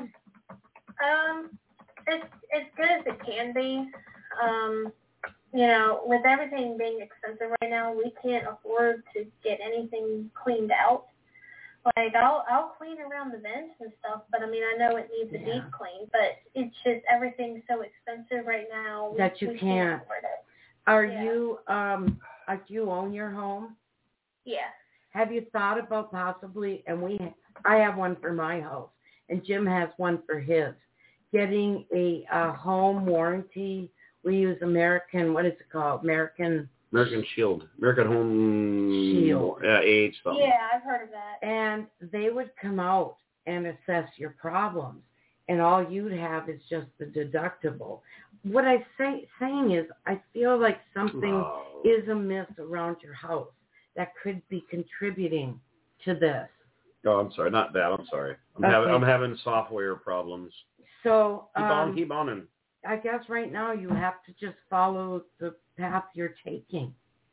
Speaker 6: Um, it's as good as it can be. Um, you know, with everything being expensive right now, we can't afford to get anything cleaned out. Like, I'll I'll clean around the vents and stuff, but, I mean, I know it needs a
Speaker 4: Yeah.
Speaker 6: deep clean, but it's just everything's so expensive right now. We,
Speaker 4: That you
Speaker 6: we
Speaker 4: can't.
Speaker 6: can't afford it.
Speaker 4: Are
Speaker 6: Yeah.
Speaker 4: you, um, uh, do you own your home?
Speaker 6: Yeah.
Speaker 4: Have you thought about possibly, and we, I have one for my house, and Jim has one for his, getting a, a home warranty? We use American, what is it called? American...
Speaker 2: American Shield. American Home...
Speaker 4: Shield.
Speaker 2: Uh, age something.
Speaker 6: Yeah, I've heard of that.
Speaker 4: And they would come out and assess your problems, and all you'd have is just the deductible. What I'm say, saying is I feel like something
Speaker 2: Oh.
Speaker 4: is amiss around your house that could be contributing to this.
Speaker 2: Oh, I'm sorry. Not that. I'm sorry. I'm,
Speaker 4: Okay.
Speaker 2: having, I'm having software problems.
Speaker 4: So
Speaker 2: Keep
Speaker 4: um,
Speaker 2: on, keep on. And
Speaker 4: I guess right now you have to just follow the path you're taking.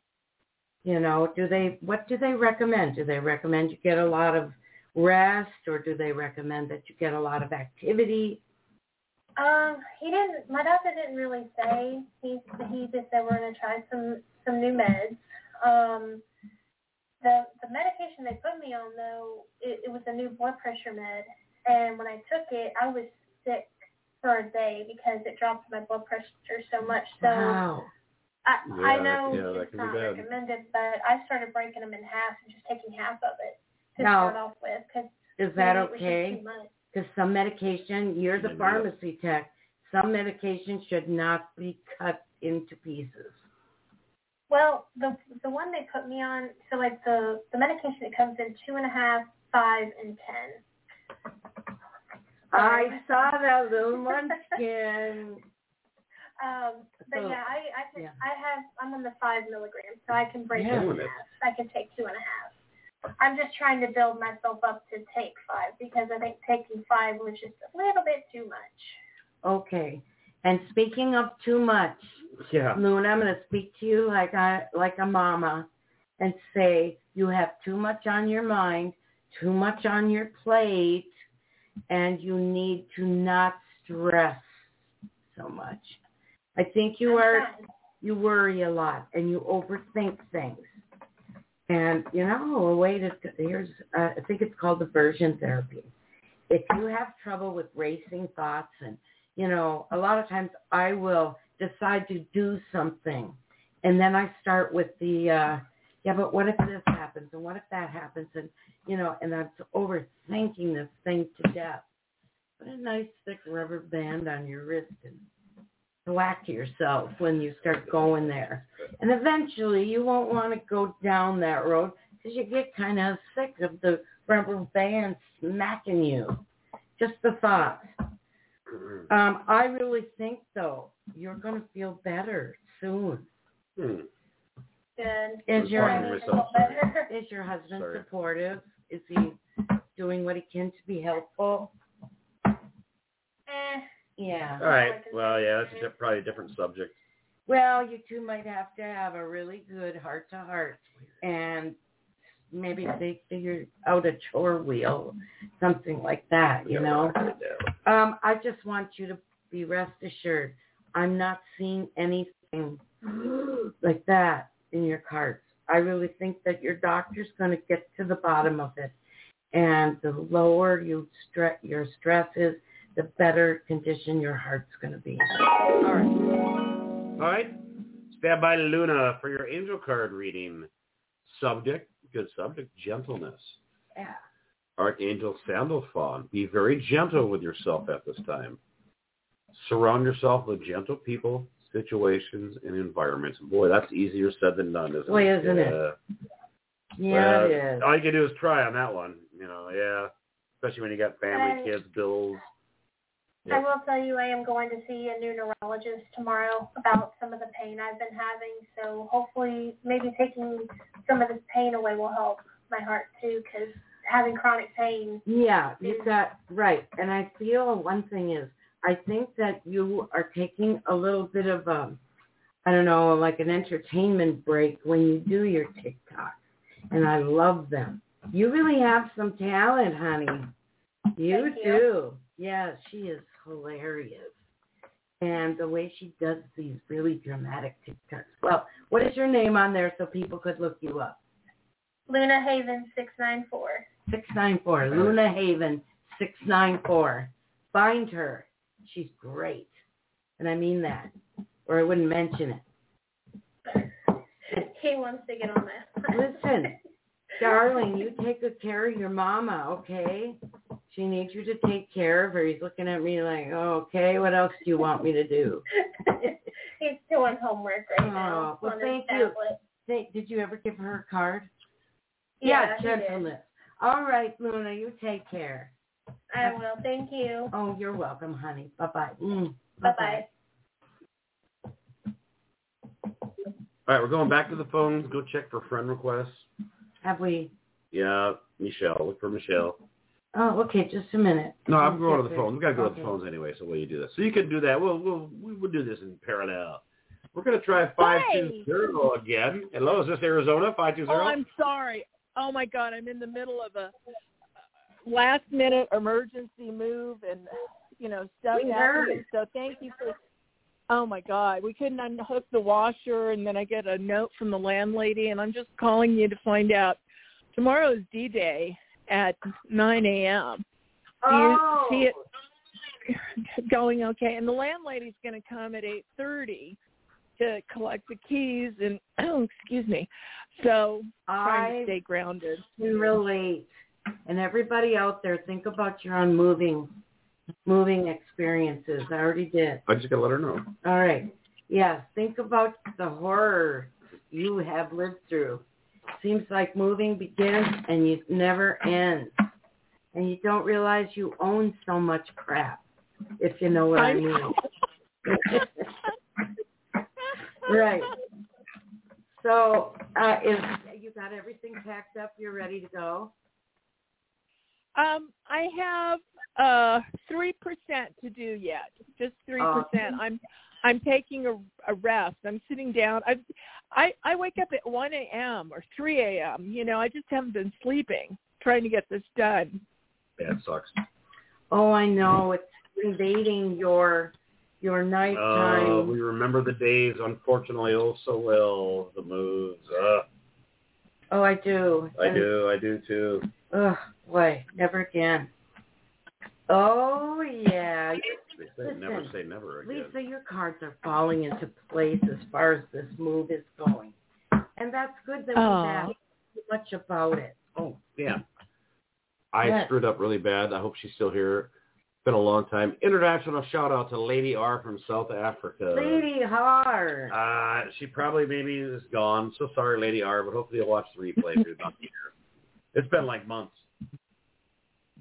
Speaker 4: You know, do they, what do they recommend? Do they recommend you get a lot of rest, or do they recommend that you get a lot of activity?
Speaker 6: Um, he didn't, my doctor didn't really say. He, he just said we're going to try some, some new meds. Um, the, the medication they put me on, though, it, it was a new blood pressure med. And when I took it, I was sick for a day because it dropped my blood pressure so much. So
Speaker 4: Wow.
Speaker 6: I,
Speaker 2: Yeah,
Speaker 6: I know
Speaker 2: that- yeah, that
Speaker 6: it's
Speaker 2: can be
Speaker 6: not
Speaker 2: bad.
Speaker 6: recommended, but I started breaking them in half and just taking half of it to
Speaker 4: Now,
Speaker 6: start off with. Cause
Speaker 4: Is that
Speaker 6: maybe it was just
Speaker 4: okay?
Speaker 6: too much.
Speaker 4: Because some medication, you're the
Speaker 2: Yeah.
Speaker 4: pharmacy tech, some medication should not be cut into pieces.
Speaker 6: Well, the the one they put me on, so like the, the medication, it comes in two and a half, five, and ten.
Speaker 4: I saw that little munchkin.
Speaker 6: Um, but
Speaker 4: So,
Speaker 6: yeah, I I, can,
Speaker 4: yeah.
Speaker 6: I have I'm on the five milligrams, so I can break
Speaker 4: Yeah.
Speaker 6: it in half. I can take two and a half. I'm just trying to build myself up to take five because I think taking five was just a little bit too much.
Speaker 4: Okay. And speaking of too much,
Speaker 2: yeah.
Speaker 4: Luna, I'm going to speak to you like I like a mama and say you have too much on your mind, too much on your plate, and you need to not stress so much. I think you
Speaker 6: I'm
Speaker 4: are
Speaker 6: trying.
Speaker 4: you worry a lot and you overthink things. And you know, a way to here's uh, I think it's called aversion therapy. If you have trouble with racing thoughts, and you know, a lot of times I will decide to do something, and then I start with the uh, yeah, but what if this happens, and what if that happens, and you know, and I'm overthinking this thing to death. Put a nice thick rubber band on your wrist and whack yourself when you start going there. And eventually you won't want to go down that road because you get kind of sick of the rubber band smacking you. Just the thought. Um, I really think, though, you're going to feel better soon.
Speaker 2: Hmm.
Speaker 6: Good.
Speaker 4: Is your
Speaker 2: Pardon
Speaker 6: Trying to
Speaker 2: myself,
Speaker 6: feel better.
Speaker 4: is your husband
Speaker 2: Sorry.
Speaker 4: supportive? Is he doing what he can to be helpful?
Speaker 6: Eh,
Speaker 4: Yeah.
Speaker 2: All right. Well, yeah, that's a, di- probably a different subject.
Speaker 4: Well, you two might have to have a really good heart to heart, and maybe they figure out a chore wheel, something like that. You know. Um, I just want you to be rest assured. I'm not seeing anything like that in your cards. I really think that your doctor's going to get to the bottom of it, and the lower you stre- your stress is, the better condition your heart's going to be. All right.
Speaker 2: All right. Stand by, Luna, for your angel card reading. Subject, good subject, gentleness.
Speaker 4: Yeah.
Speaker 2: Archangel Sandalphon, be very gentle with yourself at this time. Surround yourself with gentle people, situations, and environments. Boy, that's easier said than done, isn't
Speaker 4: Boy,
Speaker 2: it?
Speaker 4: isn't it?
Speaker 2: Yeah.
Speaker 4: Yeah,
Speaker 2: Well,
Speaker 4: it is.
Speaker 2: all you can do is try on that one. You know, yeah. Especially when you got family,
Speaker 6: And-
Speaker 2: kids, bills.
Speaker 6: I will tell you I am going to see a new neurologist tomorrow about some of the pain I've been having. So hopefully maybe taking some of this pain away will help my heart too, because having chronic pain.
Speaker 4: Yeah, you got right. And I feel one thing is, I think that you are taking a little bit of a, I don't know, like an entertainment break when you do your TikToks. And I love them. You really have some talent, honey. You
Speaker 6: Thank you.
Speaker 4: do. Yeah, she is hilarious. And the way she does these really dramatic TikToks. Well, what is your name on there so people could look you up?
Speaker 6: Luna Haven six nine four.
Speaker 4: six nine four. Luna Haven six nine four. Find her. She's great. And I mean that. Or I wouldn't mention it.
Speaker 6: He wants to get on that.
Speaker 4: Listen, darling, you take good care of your mama, okay? She needs you to take care of her. He's looking at me like, oh, okay, what else do you want me to do?
Speaker 6: He's doing homework right now.
Speaker 4: Oh, well,
Speaker 6: on his
Speaker 4: thank you.
Speaker 6: tablet.
Speaker 4: Say, did you ever give her a card?
Speaker 6: Yeah, he did.
Speaker 4: gentleness. All right, Luna, you take care.
Speaker 6: I will. Thank you.
Speaker 4: Oh, you're welcome, honey. Bye-bye. Mm,
Speaker 6: Bye-bye.
Speaker 2: All right, we're going back to the phones. Go check for friend requests.
Speaker 4: Have we?
Speaker 2: Yeah, Michelle. Look for Michelle.
Speaker 4: Oh, okay, just a minute.
Speaker 2: No, I'm going to
Speaker 4: Get
Speaker 2: the
Speaker 4: there.
Speaker 2: phones. We've got to go
Speaker 4: Okay.
Speaker 2: to the phones anyway, so will you do this? So you can do that. We'll we'll we'll do this in parallel. We're going to try five two zero again. Hello, is this Arizona? five two zero?
Speaker 7: Oh, I'm sorry. Oh, my God, I'm in the middle of a last-minute emergency move and, you know, stuff
Speaker 4: We
Speaker 7: happening.
Speaker 4: heard.
Speaker 7: So thank you for – oh, my God. We couldn't unhook the washer, and then I get a note from the landlady, and I'm just calling you to find out. Tomorrow is D-Day at nine a.m. Do you
Speaker 4: Oh.
Speaker 7: see it going okay? And the landlady's going to come at eight thirty to collect the keys, and excuse me. So trying to
Speaker 4: I
Speaker 7: stay grounded.
Speaker 4: can relate. And everybody out there, think about your own moving, moving experiences. I already did.
Speaker 2: I just got to let her know.
Speaker 4: All right. Yes, think about the horror you have lived through. Seems like moving begins and it never ends. And you don't realize you own so much crap, if you know what I mean. Right. So, uh, is you got everything packed up? You're ready to go?
Speaker 7: Um, I have uh three percent to do yet, just three percent. I'm I'm taking a, a rest. I'm sitting down. I I I wake up at one a.m. or three a.m. You know, I just haven't been sleeping, trying to get this done.
Speaker 2: That sucks.
Speaker 4: Oh, I know. It's invading your your nighttime.
Speaker 2: Oh, we remember the days, unfortunately, oh so well. The moves. Uh,
Speaker 4: Oh, I do.
Speaker 2: I
Speaker 4: And-
Speaker 2: do. I do, too.
Speaker 4: Oh, boy, never again. Oh, yeah.
Speaker 2: They say never
Speaker 4: Listen,
Speaker 2: say never again.
Speaker 4: Lisa, your cards are falling into place as far as this move is going. And that's good that
Speaker 7: Oh.
Speaker 4: we've asked too much about it.
Speaker 2: Oh, yeah. I
Speaker 4: Yes.
Speaker 2: screwed up really bad. I hope she's still here. It's been a long time. International shout out to Lady R from South Africa.
Speaker 4: Lady Hard.
Speaker 2: Uh, she probably maybe is gone. So sorry, Lady R, but hopefully you'll watch the replay if you're not here. It's been like months.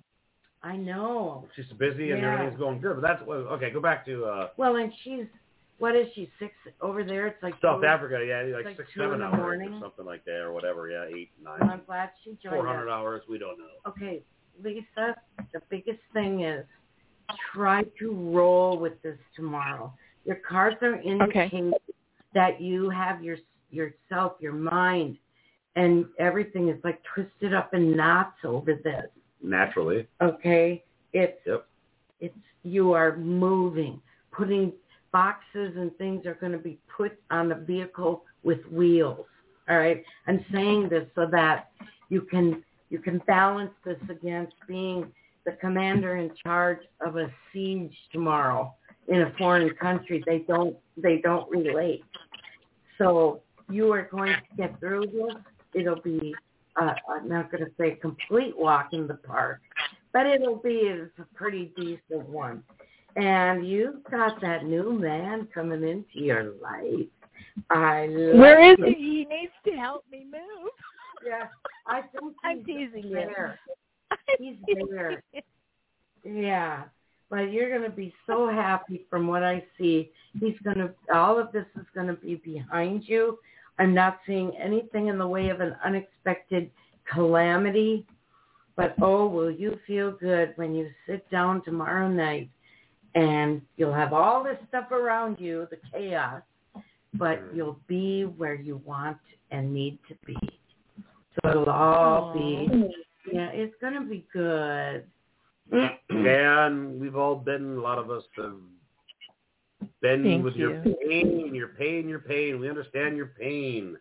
Speaker 4: I know.
Speaker 2: She's busy and
Speaker 4: Yeah.
Speaker 2: everything's going good. But that's okay. Go back to uh,
Speaker 4: Well, and she's what is she, six over there? It's like
Speaker 2: South
Speaker 4: two,
Speaker 2: Africa, yeah, like,
Speaker 4: like
Speaker 2: six,
Speaker 4: two
Speaker 2: seven
Speaker 4: in the
Speaker 2: hours
Speaker 4: morning.
Speaker 2: or something like that, or whatever. Yeah, eight, nine,
Speaker 4: Well, I'm glad she joined
Speaker 2: four hundred
Speaker 4: us.
Speaker 2: hours. We don't know.
Speaker 4: Okay, Lisa, the biggest thing is try to roll with this tomorrow. Your cards are indicating okay. that you have your yourself, your mind, and everything is like twisted up in knots over this.
Speaker 2: Naturally.
Speaker 4: Okay, it's
Speaker 2: yep.
Speaker 4: it's you are moving, putting boxes and things are going to be put on the vehicle with wheels. All right, I'm saying this so that you can you can balance this against being the commander in charge of a siege tomorrow in a foreign country. They don't they don't relate. So you are going to get through this. It'll be uh, I'm not going to say a complete walk in the park, but it'll be it's a pretty decent one. And you've got that new man coming into your life. I love
Speaker 7: Where is
Speaker 4: it.
Speaker 7: he? He needs to help me move.
Speaker 4: Yeah, I think he's
Speaker 7: I'm teasing
Speaker 4: there.
Speaker 7: You.
Speaker 4: He's there. Yeah, but you're going to be so happy from what I see. He's going to, all of this is going to be behind you. I'm not seeing anything in the way of an unexpected calamity. But, oh, will you feel good when you sit down tomorrow night and you'll have all this stuff around you, the chaos, but you'll be where you want and need to be. So it'll all be, yeah, it's going to be good.
Speaker 2: And we've all been, a lot of us have been
Speaker 7: Thank
Speaker 2: with
Speaker 7: you.
Speaker 2: your pain, your pain, your pain. We understand your pain.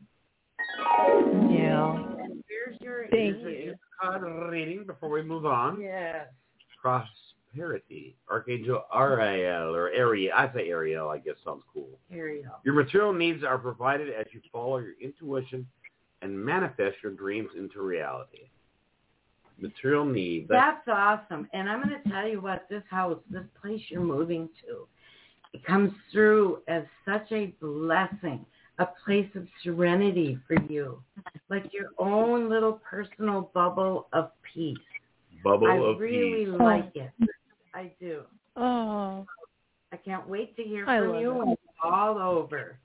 Speaker 7: Yeah.
Speaker 4: Here's your,
Speaker 7: Thank
Speaker 2: here's
Speaker 7: you.
Speaker 2: a card reading before we move on.
Speaker 4: Yes.
Speaker 2: Prosperity. Archangel Ariel, or Ariel. I say Ariel, I guess sounds cool.
Speaker 4: Ariel.
Speaker 2: Your material needs are provided as you follow your intuition and manifest your dreams into reality. Material needs.
Speaker 4: That's, That's awesome. And I'm going to tell you what, this house, this place you're moving to, it comes through as such a blessing, a place of serenity for you, like your own little personal bubble of peace.
Speaker 2: Bubble
Speaker 4: I
Speaker 2: of
Speaker 4: really
Speaker 2: peace.
Speaker 4: like it. I do.
Speaker 7: Oh.
Speaker 4: I can't wait to hear
Speaker 7: I
Speaker 4: from
Speaker 7: love
Speaker 4: you
Speaker 7: it.
Speaker 4: when it's all over.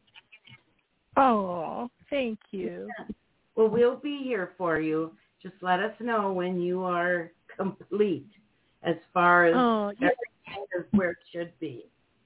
Speaker 7: Oh, thank you.
Speaker 4: Yeah. Well, we'll be here for you. Just let us know when you are complete as far as
Speaker 7: oh, yeah.
Speaker 4: everything is where it should be.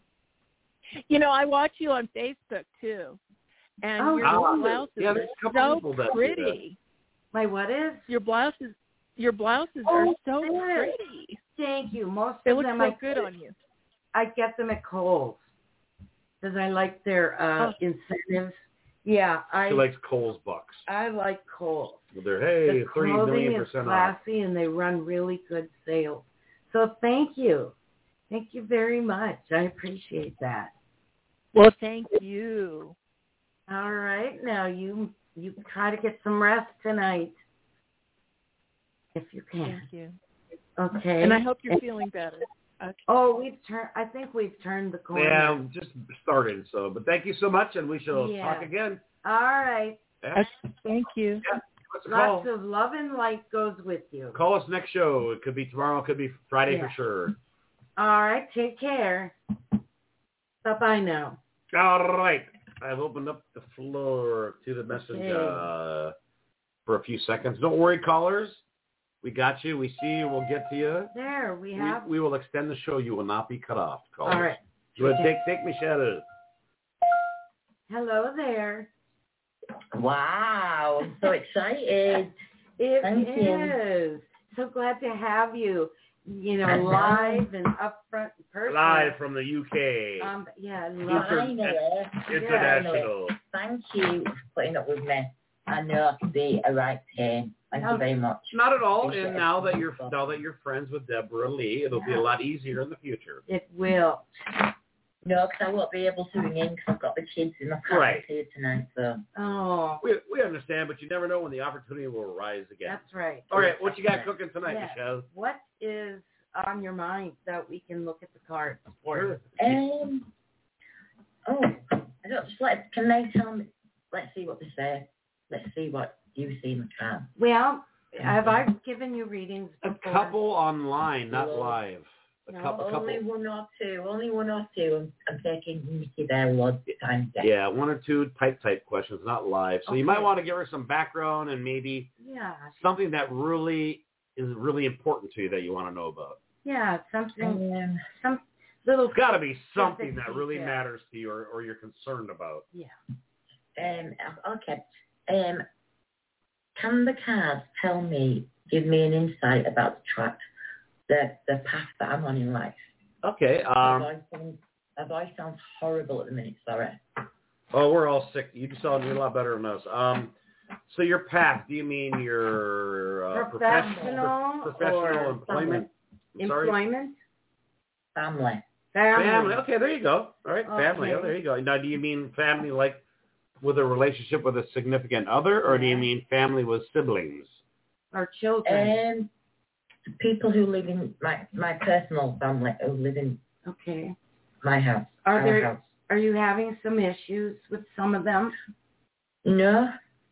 Speaker 7: You know, I watch you on Facebook, too. And
Speaker 4: Oh,
Speaker 7: your
Speaker 2: ah,
Speaker 7: blouses
Speaker 2: yeah, there's a couple
Speaker 7: are
Speaker 2: people
Speaker 7: so
Speaker 2: that do
Speaker 7: pretty.
Speaker 4: My what is?
Speaker 7: Your blouses your blouses
Speaker 4: Oh,
Speaker 7: are so
Speaker 4: good.
Speaker 7: pretty.
Speaker 4: Thank you. Most
Speaker 7: They
Speaker 4: of
Speaker 7: look
Speaker 4: them
Speaker 7: so
Speaker 4: I
Speaker 7: good
Speaker 4: get,
Speaker 7: on you.
Speaker 4: I get them at Kohl's because I like their uh,
Speaker 7: Oh.
Speaker 4: incentives. Yeah, I
Speaker 2: She likes Kohl's bucks.
Speaker 4: I like Kohl's.
Speaker 2: They're, hey,
Speaker 4: The
Speaker 2: thirty
Speaker 4: clothing
Speaker 2: million
Speaker 4: is
Speaker 2: percent off.
Speaker 4: classy and they run really good sales. So thank you. Thank you very much. I appreciate that.
Speaker 7: Well, thank you.
Speaker 4: All right. Now you you try to get some rest tonight if you can.
Speaker 7: Thank you.
Speaker 4: Okay.
Speaker 7: And I hope you're feeling better. Okay.
Speaker 4: Oh, we've turned. I think we've turned the corner.
Speaker 2: Yeah, we just started. So, but thank you so much, and we shall
Speaker 4: Yeah.
Speaker 2: talk again.
Speaker 4: All right.
Speaker 2: Yeah.
Speaker 7: Okay, thank you.
Speaker 2: Yeah. Let's call.
Speaker 4: Lots of love and light goes with you.
Speaker 2: Call us next show. It could be tomorrow. It could be Friday
Speaker 4: Yeah.
Speaker 2: for sure.
Speaker 4: All right. Take care. Bye-bye now.
Speaker 2: All right. I've opened up the floor to the message
Speaker 4: Okay.
Speaker 2: uh, for a few seconds. Don't worry, callers. We got you. We see you. We'll get to you.
Speaker 4: There we
Speaker 2: We,
Speaker 4: have.
Speaker 2: we will extend the show. You will not be cut off, callers.
Speaker 4: All right.
Speaker 2: Go ahead, take, take me, Shadow.
Speaker 4: Hello there.
Speaker 8: Wow, I'm so excited.
Speaker 4: It
Speaker 8: Thank
Speaker 4: is. So glad to have you. You know, live and upfront in person.
Speaker 2: Live from the U K.
Speaker 4: Um, yeah,
Speaker 2: Inter-
Speaker 4: live.
Speaker 8: Finally,
Speaker 2: International.
Speaker 8: thank you for putting up with me. I know I can be a right pain. Thank
Speaker 4: No.
Speaker 8: you very much.
Speaker 2: Not at all.
Speaker 8: Appreciate
Speaker 2: And
Speaker 8: it.
Speaker 2: now that you're now that you're friends with Deborah Lee, it'll be a lot easier in the future.
Speaker 4: It will.
Speaker 8: No, because I won't be able to ring in because I've got the kids in the car
Speaker 2: Right.
Speaker 8: here tonight. So
Speaker 4: Oh,
Speaker 2: We we understand, but you never know when the opportunity will arise again.
Speaker 4: that's right.
Speaker 2: All right, what you got cooking tonight,
Speaker 4: Yeah.
Speaker 2: Michelle?
Speaker 4: What is on your mind that we can look at the cards for?
Speaker 2: Sure.
Speaker 8: Um. Oh, I don't just like. Can they tell me? Let's see what they say. Let's see what you see in the card.
Speaker 4: Well, have I given you readings
Speaker 2: A
Speaker 4: before?
Speaker 2: couple online, not live. A
Speaker 4: No,
Speaker 2: couple,
Speaker 8: Only
Speaker 2: couple.
Speaker 8: one or two. Only one or two. I'm, I'm taking Nikki there loads of time.
Speaker 2: Yeah, one or two type type questions, not live. So
Speaker 4: Okay.
Speaker 2: you might want to give her some background and maybe
Speaker 4: Yeah.
Speaker 2: something that really is really important to you that you want to know about.
Speaker 4: Yeah, something,
Speaker 8: Um,
Speaker 4: some little.
Speaker 2: It's got to be something
Speaker 4: specific
Speaker 2: that really
Speaker 4: detail.
Speaker 2: matters to you or, or you're concerned about.
Speaker 4: Yeah.
Speaker 8: um, okay. Um, can the cards tell me, give me an insight about the track, the the path that I'm on in life?
Speaker 2: Okay.
Speaker 8: My
Speaker 2: Um,
Speaker 8: voice sounds, my voice sounds horrible at the minute. Sorry.
Speaker 2: oh, we're all sick. You sound a lot better than us. Um, so your path, do you mean your uh,
Speaker 4: Professional
Speaker 2: prof- professional
Speaker 4: or
Speaker 2: employment? I'm sorry?
Speaker 4: Employment?
Speaker 8: Family.
Speaker 4: Family.
Speaker 2: Family. Okay, there you go. All right, family.
Speaker 4: Okay.
Speaker 2: Oh, there you go. Now, do you mean family like with a relationship with a significant other, or do you
Speaker 4: Yeah.
Speaker 2: mean family with siblings?
Speaker 4: Our children.
Speaker 8: Um, people who live in my my personal family who live in
Speaker 4: Okay.
Speaker 8: my house.
Speaker 4: Are
Speaker 8: our
Speaker 4: there?
Speaker 8: house.
Speaker 4: Are you having some issues with some of them?
Speaker 8: No.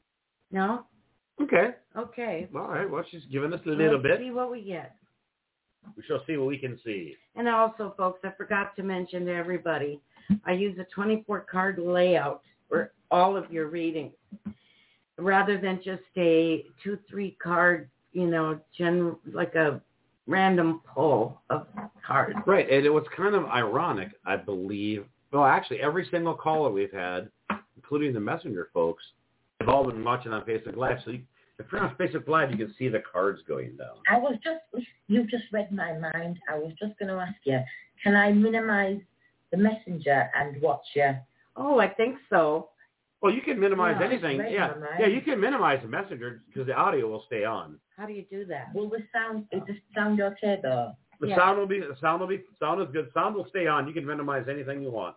Speaker 4: No.
Speaker 2: Okay.
Speaker 4: Okay.
Speaker 2: All right. Well, she's giving us a little
Speaker 4: Let's
Speaker 2: bit.
Speaker 4: see what we get.
Speaker 2: We shall see what we can see.
Speaker 4: And also, folks, I forgot to mention to everybody, I use a twenty-four card layout for all of your readings, rather than just a two, three card, you know, gen like a random pull of cards.
Speaker 2: Right, and it was kind of ironic, I believe. Well, actually, every single caller we've had, including the messenger folks, have all been watching on Facebook Live. So you, if you're on Facebook Live, you can see the cards going down.
Speaker 8: I was just, you just read my mind. I was just going to ask you, can I minimize the messenger and watch you?
Speaker 4: Oh, I think so.
Speaker 2: Well, you can minimize
Speaker 4: Yeah,
Speaker 2: anything.
Speaker 8: read
Speaker 2: Yeah,
Speaker 8: my mind.
Speaker 2: yeah, you can minimize the messenger because the audio will stay on.
Speaker 4: How do you do that?
Speaker 8: Will the sound, is the sound okay though?
Speaker 2: The
Speaker 4: Yeah.
Speaker 2: sound will be, the sound will be, sound is good. Sound will stay on. You can minimize anything you want.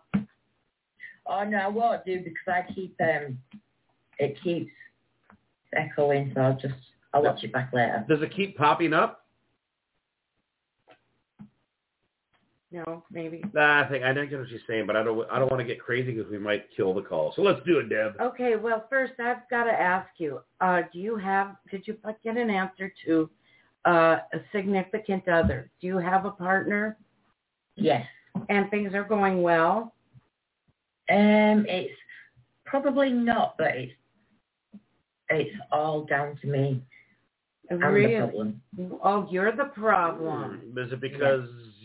Speaker 8: Oh no, I won't do because I keep, um, it keeps echoing, so I'll just, I'll watch it back later.
Speaker 2: Does it keep popping up?
Speaker 4: No, maybe.
Speaker 2: Nah, I think I don't get what she's saying, but I don't. I don't want to get crazy because we might kill the call. So let's do it, Deb.
Speaker 4: Okay, well, first I've got to ask you, uh, do you have, did you get an answer to uh, a significant other? Do you have a partner?
Speaker 8: Yes.
Speaker 4: And things are going well?
Speaker 8: Um, it's probably not, but it's, it's all down to me. I'm
Speaker 4: Really?
Speaker 8: the problem.
Speaker 4: Oh, you're the problem.
Speaker 2: Hmm. Is it because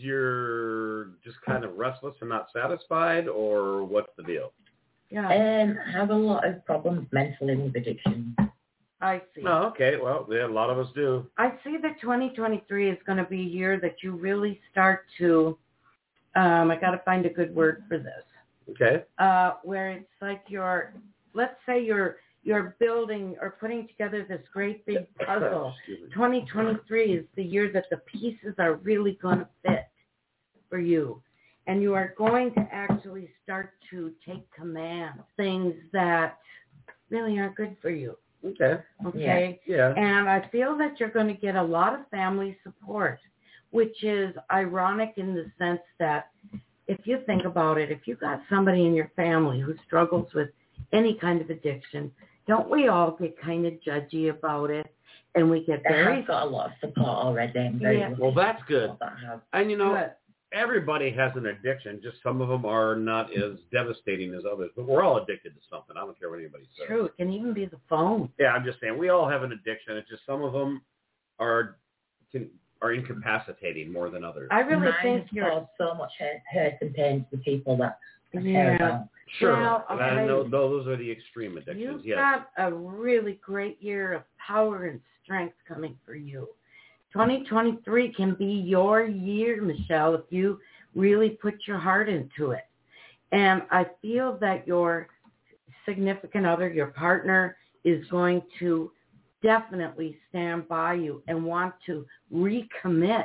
Speaker 2: you're just kind of restless and not satisfied, or what's the deal?
Speaker 4: Yeah,
Speaker 8: Um, I have a lot of problems mentally with addiction.
Speaker 4: I see.
Speaker 2: Oh, okay. Well, yeah, a lot of us do.
Speaker 4: I see that twenty twenty-three is going to be a year that you really start to, um, I got to find a good word for this,
Speaker 2: Okay.
Speaker 4: uh, where it's like you're, let's say you're, you're building or putting together this great big puzzle.
Speaker 2: Excuse me.
Speaker 4: twenty twenty-three is the year that the pieces are really going to fit for you. And you are going to actually start to take command of things that really aren't good for you.
Speaker 2: Okay.
Speaker 4: Okay?
Speaker 2: Yeah.
Speaker 4: And I feel that you're going to get a lot of family support, which is ironic in the sense that if you think about it, if you got somebody in your family who struggles with any kind of addiction, don't we all get kind of judgy about it? And we get
Speaker 8: I
Speaker 4: very...
Speaker 8: have got a lot of support already. I'm very
Speaker 4: Yeah.
Speaker 8: lucky
Speaker 2: Well, that's good.
Speaker 8: for that I have.
Speaker 2: And you know,
Speaker 4: Good.
Speaker 2: everybody has an addiction. Just some of them are not as devastating as others. But we're all addicted to something. I don't care what anybody says.
Speaker 4: True. It can even be the phone.
Speaker 2: Yeah, I'm just saying we all have an addiction. It's just some of them are can, are incapacitating more than others.
Speaker 4: I really
Speaker 8: Mine
Speaker 4: think
Speaker 8: has
Speaker 4: you're...
Speaker 8: caused so much hurt, hurt and pain to the people that I care
Speaker 4: Yeah.
Speaker 8: about.
Speaker 2: Sure.
Speaker 4: Well,
Speaker 2: And I
Speaker 4: okay.
Speaker 2: know those are the extreme addictions.
Speaker 4: You've
Speaker 2: Yes.
Speaker 4: got a really great year of power and strength coming for you. twenty twenty-three can be your year, Michelle, if you really put your heart into it. And I feel that your significant other, your partner, is going to definitely stand by you and want to recommit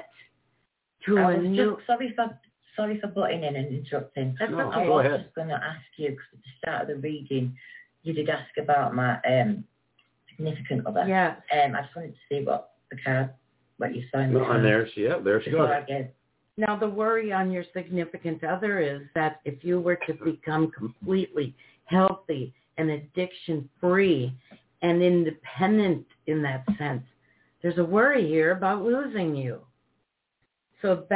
Speaker 4: to
Speaker 8: I
Speaker 4: a
Speaker 8: was
Speaker 4: new...
Speaker 8: just, sorry for sorry for butting in and interrupting.
Speaker 4: That's
Speaker 2: No,
Speaker 4: okay.
Speaker 8: I
Speaker 2: go
Speaker 8: was
Speaker 2: ahead.
Speaker 8: just going to ask you, because at the start of the reading, you did ask about my um, significant other.
Speaker 4: Yeah.
Speaker 8: Um, I just wanted to see what the card, what you saw in the
Speaker 2: No,
Speaker 8: card
Speaker 2: and there she, yeah, there she
Speaker 8: before
Speaker 2: goes.
Speaker 8: I gave.
Speaker 4: Now, the worry on your significant other is that if you were to become completely healthy and addiction-free and independent in that sense, there's a worry here about losing you. So that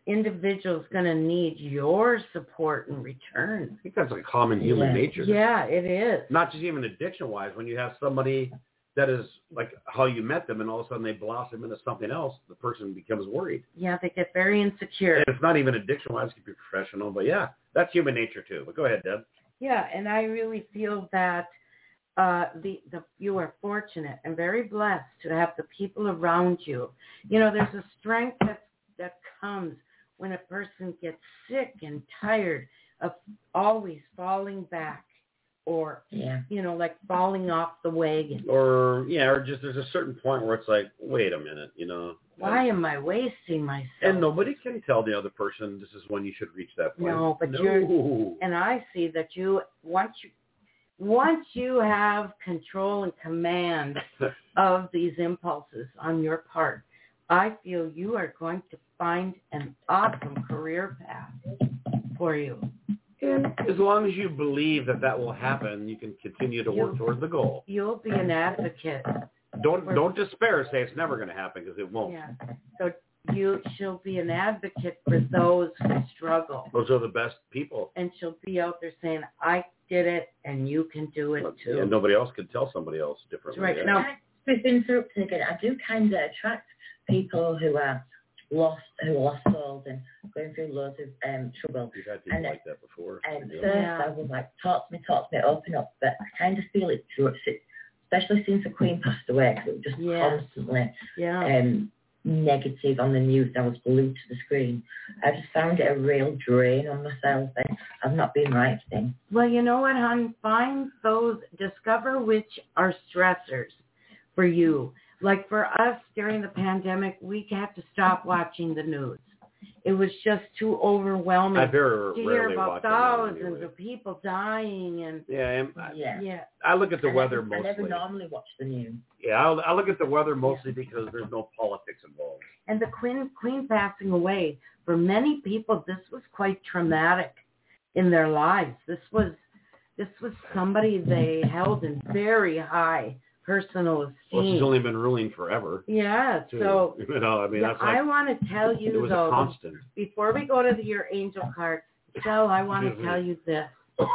Speaker 4: individual's going to need your support in return.
Speaker 2: I think that's a common human
Speaker 8: Yeah.
Speaker 2: nature.
Speaker 4: Yeah, it is.
Speaker 2: Not just even addiction-wise. When you have somebody that is like how you met them and all of a sudden they blossom into something else, the person becomes worried.
Speaker 4: Yeah, they get very insecure.
Speaker 2: And it's not even addiction-wise, it could be professional, but yeah, that's human nature too. But go ahead, Deb.
Speaker 4: Yeah, and I really feel that uh, the, the you are fortunate and very blessed to have the people around you. You know, there's a strength that that comes when a person gets sick and tired of always falling back or,
Speaker 8: Yeah.
Speaker 4: you know, like falling off the wagon.
Speaker 2: Or, yeah, or just there's a certain point where it's like, wait a minute, you know.
Speaker 4: Why am I wasting myself?
Speaker 2: And nobody can tell the other person this is when you should reach that point.
Speaker 4: No, but
Speaker 2: no.
Speaker 4: you're, and I see that you, once you, once you have control and command of these impulses on your part, I feel you are going to find an awesome career path for you.
Speaker 2: And as long as you believe that that will happen, you can continue to work
Speaker 4: You-
Speaker 2: towards the goal.
Speaker 4: You'll be an advocate.
Speaker 2: Don't
Speaker 4: We're-
Speaker 2: don't despair. Say it's never going to happen because it won't.
Speaker 4: Yeah. So you, she'll be an advocate for those who struggle.
Speaker 2: Those are the best people.
Speaker 4: And she'll be out there saying, I did it and you can do it too.
Speaker 2: Yeah, nobody else can tell somebody else differently.
Speaker 4: That's right.
Speaker 2: Yeah.
Speaker 4: Now,
Speaker 8: We've been through it again. I do kind of attract people who are lost, who are lost souls and going through loads of um, trouble.
Speaker 2: You've had people
Speaker 8: And,
Speaker 2: like that before.
Speaker 8: And
Speaker 2: Yeah.
Speaker 8: first
Speaker 4: Yeah.
Speaker 8: I was like, talk to me, talk to me, open up. But I kind of feel it through it, especially since the Queen passed away, because it was just
Speaker 4: Yeah.
Speaker 8: constantly
Speaker 4: yeah.
Speaker 8: um, negative on the news. I was glued to the screen. I just found it a real drain on myself, and I've not been right thing.
Speaker 4: Well, you know what, hon? Find those, discover which are stressors for you. Like for us during the pandemic, we had to stop watching the news. It was just too overwhelming
Speaker 2: I very
Speaker 4: to hear
Speaker 2: rarely
Speaker 4: about
Speaker 2: watch it
Speaker 4: thousands
Speaker 2: anyway.
Speaker 4: of people dying and
Speaker 2: Yeah, and I,
Speaker 8: Yeah.
Speaker 4: yeah.
Speaker 2: I look at the
Speaker 8: I
Speaker 2: weather
Speaker 8: never, I
Speaker 2: mostly.
Speaker 8: never normally watch the news.
Speaker 2: Yeah, I, I look at the weather mostly because there's no politics involved.
Speaker 4: And the Queen Queen passing away, for many people, this was quite traumatic in their lives. This was this was somebody they held in very high personal esteem.
Speaker 2: Well, she's only been ruling forever.
Speaker 4: Yeah,
Speaker 2: Too.
Speaker 4: so
Speaker 2: you know, I mean,
Speaker 4: yeah,
Speaker 2: that's like
Speaker 4: I want to tell
Speaker 2: it
Speaker 4: you
Speaker 2: was
Speaker 4: though,
Speaker 2: a constant.
Speaker 4: before we go to the, your angel card, Michelle, I want
Speaker 2: Excuse
Speaker 4: to
Speaker 2: me.
Speaker 4: tell you this.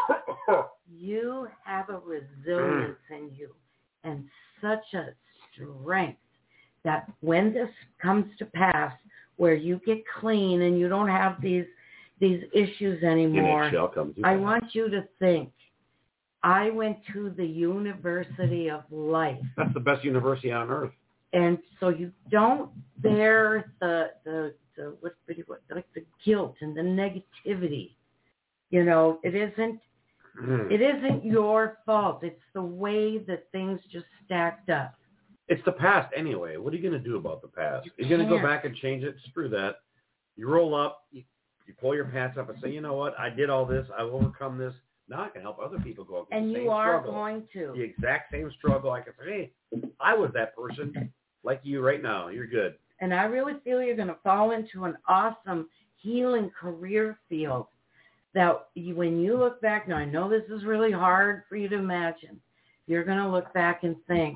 Speaker 4: You have a resilience in you and such a strength that when this comes to pass, where you get clean and you don't have these these issues anymore,
Speaker 2: N H L comes.
Speaker 4: I want you to think, I went to the University of Life.
Speaker 2: That's the best university on earth.
Speaker 4: And so you don't bear the the the what, what like the guilt and the negativity. You know, it isn't it isn't your fault. It's the way that things just stacked up.
Speaker 2: It's the past anyway. What are you going to do about the past?
Speaker 4: You
Speaker 2: You're going to go
Speaker 4: can't.
Speaker 2: back and change it? Screw that. You roll up, you, you pull your pants up and say, you know what? I did all this. I've overcome this. Now I can help other people go through
Speaker 4: And
Speaker 2: the
Speaker 4: you
Speaker 2: same
Speaker 4: are
Speaker 2: struggle.
Speaker 4: going to.
Speaker 2: The exact same struggle. I can say, hey, I was that person like you right now. You're good.
Speaker 4: And I really feel you're going to fall into an awesome healing career field that you, when you look back, now I know this is really hard for you to imagine, you're going to look back and think,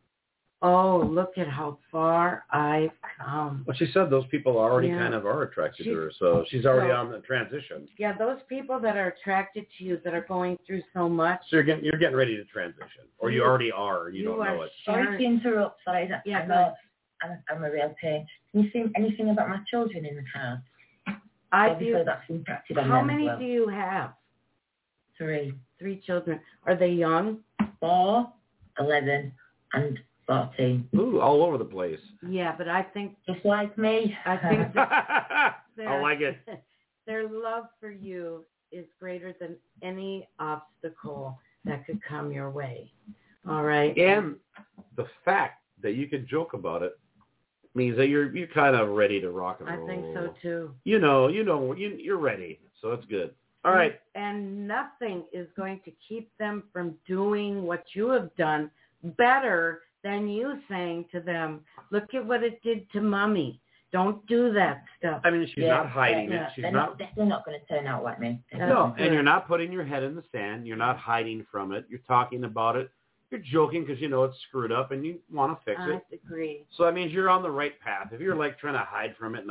Speaker 4: oh, look at how far I've come.
Speaker 2: Well, she said those people already
Speaker 4: Yeah.
Speaker 2: kind of are attracted
Speaker 4: She's-
Speaker 2: to her, so she's already
Speaker 4: so-
Speaker 2: on the transition.
Speaker 4: Yeah, those people that are attracted to you that are going through so much,
Speaker 2: So you're getting you're getting ready to transition, or you
Speaker 4: You-
Speaker 2: already are. You,
Speaker 4: you
Speaker 2: don't know
Speaker 4: are
Speaker 2: it.
Speaker 8: Sorry
Speaker 4: sharing.
Speaker 8: to interrupt. Sorry, that
Speaker 4: Yeah,
Speaker 8: I'm,
Speaker 4: go
Speaker 8: a,
Speaker 4: ahead.
Speaker 8: I'm, I'm a real pain. Can you see anything about my children in the car?
Speaker 4: I
Speaker 8: Obviously,
Speaker 4: feel,
Speaker 8: that's impacted on
Speaker 4: how
Speaker 8: them
Speaker 4: many
Speaker 8: as well.
Speaker 4: do you have?
Speaker 8: Three,
Speaker 4: Three children. Are they young?
Speaker 8: four, eleven, and fourteen.
Speaker 2: Ooh, all over the place.
Speaker 4: Yeah, but I think
Speaker 8: Just like me.
Speaker 4: I think
Speaker 2: I
Speaker 4: their,
Speaker 2: like it.
Speaker 4: their love for you is greater than any obstacle that could come your way. All right.
Speaker 2: And the fact that you can joke about it means that you're you're kind of ready to rock and
Speaker 4: I
Speaker 2: roll.
Speaker 4: think so too.
Speaker 2: You know, you know, you, you're ready, so it's good. All right.
Speaker 4: And nothing is going to keep them from doing what you have done better than you saying to them, look at what it did to mommy. Don't do that stuff.
Speaker 2: I mean, she's
Speaker 8: Yeah,
Speaker 2: not hiding
Speaker 8: yeah,
Speaker 2: it. She's
Speaker 8: they're
Speaker 2: not.
Speaker 8: definitely not going to turn out like me.
Speaker 2: No,
Speaker 4: That's
Speaker 2: and
Speaker 4: good.
Speaker 2: you're not putting your head in the sand. You're not hiding from it. You're talking about it. You're joking because you know it's screwed up and you want to fix
Speaker 4: I
Speaker 2: it.
Speaker 4: agree.
Speaker 2: So that means you're on the right path. If you're like trying to hide from it, not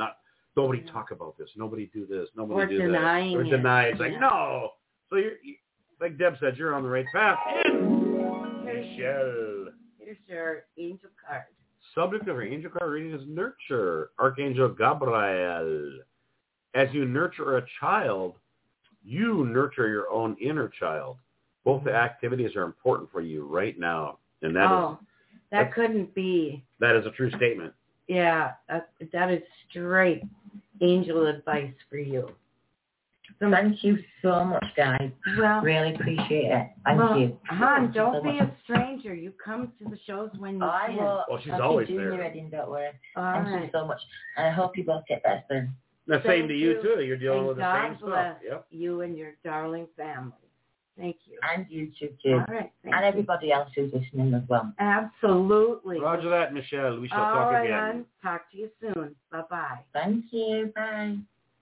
Speaker 2: nobody talk about this. Nobody do this. Nobody
Speaker 4: Or
Speaker 2: do
Speaker 4: denying
Speaker 2: that. Or
Speaker 4: it.
Speaker 2: deny it. It's like,
Speaker 4: Yeah.
Speaker 2: no. So you're, you, like Deb said, you're on the right path. And Michelle.
Speaker 4: Here's your angel card.
Speaker 2: Subject of our angel card reading is nurture. Archangel Gabriel. As you nurture a child, you nurture your own inner child. Both the activities are important for you right now. And that
Speaker 4: oh,
Speaker 2: is
Speaker 4: that couldn't be.
Speaker 2: that is a true statement.
Speaker 4: Yeah, that, that is straight angel advice for you.
Speaker 8: So thank you so much, guys.
Speaker 4: Well,
Speaker 8: really appreciate it. Thank
Speaker 4: well,
Speaker 8: you.
Speaker 4: hon,
Speaker 8: Thank you
Speaker 4: don't
Speaker 8: so
Speaker 4: be
Speaker 8: much.
Speaker 4: a stranger. You come to the shows when you
Speaker 8: I
Speaker 4: can.
Speaker 8: will.
Speaker 2: Well, she's
Speaker 8: I'll
Speaker 2: always
Speaker 8: keep doing
Speaker 2: there.
Speaker 8: the reading, don't worry.
Speaker 4: All
Speaker 8: Thank
Speaker 4: right.
Speaker 8: you so much. And I hope you both get better soon.
Speaker 2: The
Speaker 4: Thank
Speaker 2: same to you,
Speaker 4: you.
Speaker 2: too. You're dealing
Speaker 4: And
Speaker 2: with the
Speaker 4: God
Speaker 2: same
Speaker 4: bless
Speaker 2: stuff. Yep.
Speaker 4: you and your darling family. Thank you.
Speaker 8: And you too, too.
Speaker 4: All right. Thank
Speaker 8: And
Speaker 4: you.
Speaker 8: everybody else who's listening as well.
Speaker 4: Absolutely.
Speaker 2: Roger that, Michelle. We shall
Speaker 4: All
Speaker 2: talk
Speaker 4: right,
Speaker 2: again.
Speaker 4: hon. Talk to you soon. Bye-bye.
Speaker 8: Thank you. Bye.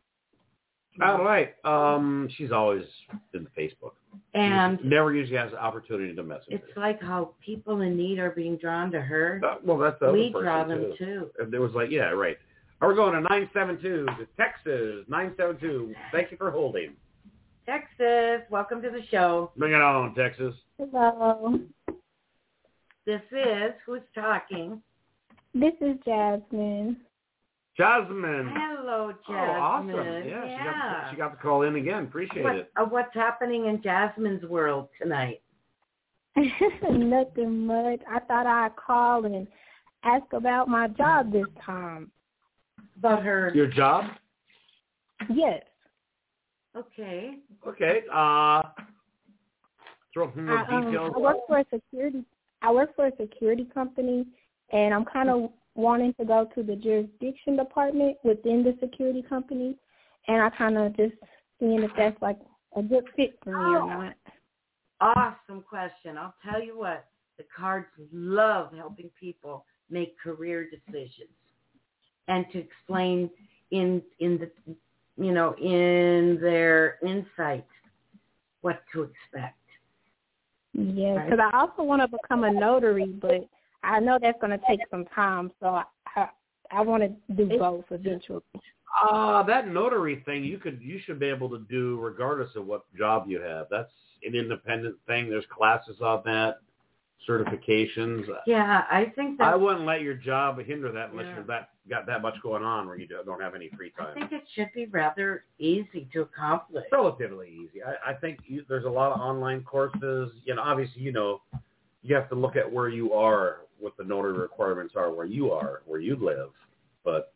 Speaker 2: All right. Um, she's always in the Facebook.
Speaker 4: And
Speaker 2: she never usually has the opportunity to message
Speaker 4: it's
Speaker 2: her.
Speaker 4: like how people in need are being drawn to her.
Speaker 2: Uh, well, that's the other
Speaker 4: We
Speaker 2: person,
Speaker 4: draw them
Speaker 2: too.
Speaker 4: too.
Speaker 2: And it was like, yeah, right. Are we going to nine seven two to Texas? nine seven two. Thank you for holding.
Speaker 4: Texas, welcome to the show.
Speaker 2: Bring it on, Texas.
Speaker 1: Hello.
Speaker 4: This is, who's talking?
Speaker 1: This is Jasmine.
Speaker 2: Jasmine.
Speaker 4: Hello,
Speaker 2: Oh,
Speaker 4: Jasmine.
Speaker 2: awesome. Yeah, She, got to, she got to call in again. Appreciate
Speaker 4: What,
Speaker 2: it.
Speaker 4: uh, what's happening in Jasmine's world tonight?
Speaker 1: Nothing much. I thought I'd call and ask about my job this time.
Speaker 4: About her.
Speaker 2: Your job?
Speaker 1: Yes.
Speaker 4: Okay.
Speaker 2: Okay. Uh, throw some more
Speaker 1: I, um,
Speaker 2: details.
Speaker 1: I work for a security. I work for a security company, and I'm kind of wanting to go to the jurisdiction department within the security company, and I kind of just seeing if that's like a good fit for me or not.
Speaker 4: Awesome question. I'll tell you what, the cards love helping people make career decisions and to explain in in the you know in their insight what to expect.
Speaker 1: Yeah, because right? I also want to become a notary, but I know that's going to take some time, so I I, I want to do both eventually.
Speaker 2: Uh, that notary thing you could you should be able to do regardless of what job you have. That's an independent thing. There's classes on that, certifications.
Speaker 4: Yeah, I think that
Speaker 2: I wouldn't let your job hinder that unless
Speaker 4: yeah.
Speaker 2: you've that got that much going on where you don't have any free time.
Speaker 4: I think it should be rather easy to accomplish.
Speaker 2: Relatively easy. I, I think you, there's a lot of online courses. You know, obviously, you know, you have to look at where you are, what the notary requirements are, where you are, where you live. But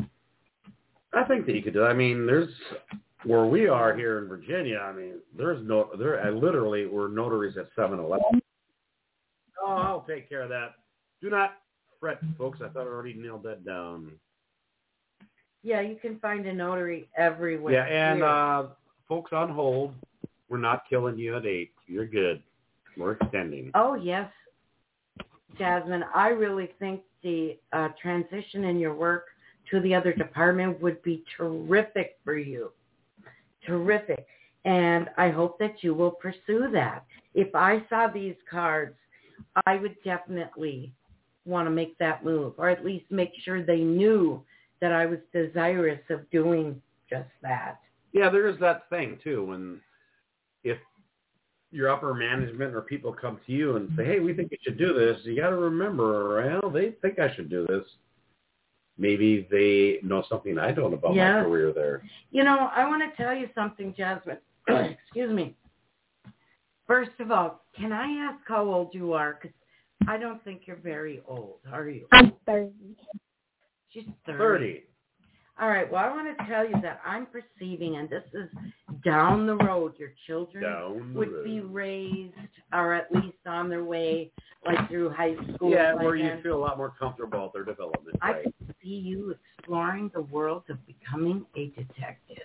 Speaker 2: I think that you could do. I mean, there's where we are here in Virginia. I mean, there's no there. I literally we're notaries at seven eleven. Oh, I'll take care of that. Do not fret, folks. I thought I already nailed that down.
Speaker 4: Yeah, you can find a notary everywhere.
Speaker 2: Yeah, and uh, folks on hold, we're not killing you at eight. You're good. We're extending.
Speaker 4: Oh, yes, Jasmine. I really think the uh, transition in your work to the other department would be terrific for you. Terrific. And I hope that you will pursue that. If I saw these cards, I would definitely want to make that move, or at least make sure they knew that I was desirous of doing just that.
Speaker 2: Yeah, there is that thing, too, when if your upper management or people come to you and say, hey, we think you should do this, you got to remember, well, they think I should do this. Maybe they know something I don't about
Speaker 4: yeah.
Speaker 2: my career there.
Speaker 4: You know, I want to tell you something, Jasmine. Excuse me. First of all, can I ask how old you are? Because I don't think you're very old, are you?
Speaker 1: I'm thirty.
Speaker 4: She's thirty.
Speaker 2: thirty.
Speaker 4: All right. Well, I want to tell you that I'm perceiving, and this is down the road, your children
Speaker 2: Down the
Speaker 4: would
Speaker 2: road.
Speaker 4: be raised, or at least on their way, like through high school.
Speaker 2: Yeah,
Speaker 4: like
Speaker 2: where you
Speaker 4: that.
Speaker 2: feel a lot more comfortable with their development.
Speaker 4: I
Speaker 2: Right?
Speaker 4: can see you exploring the world of becoming a detective.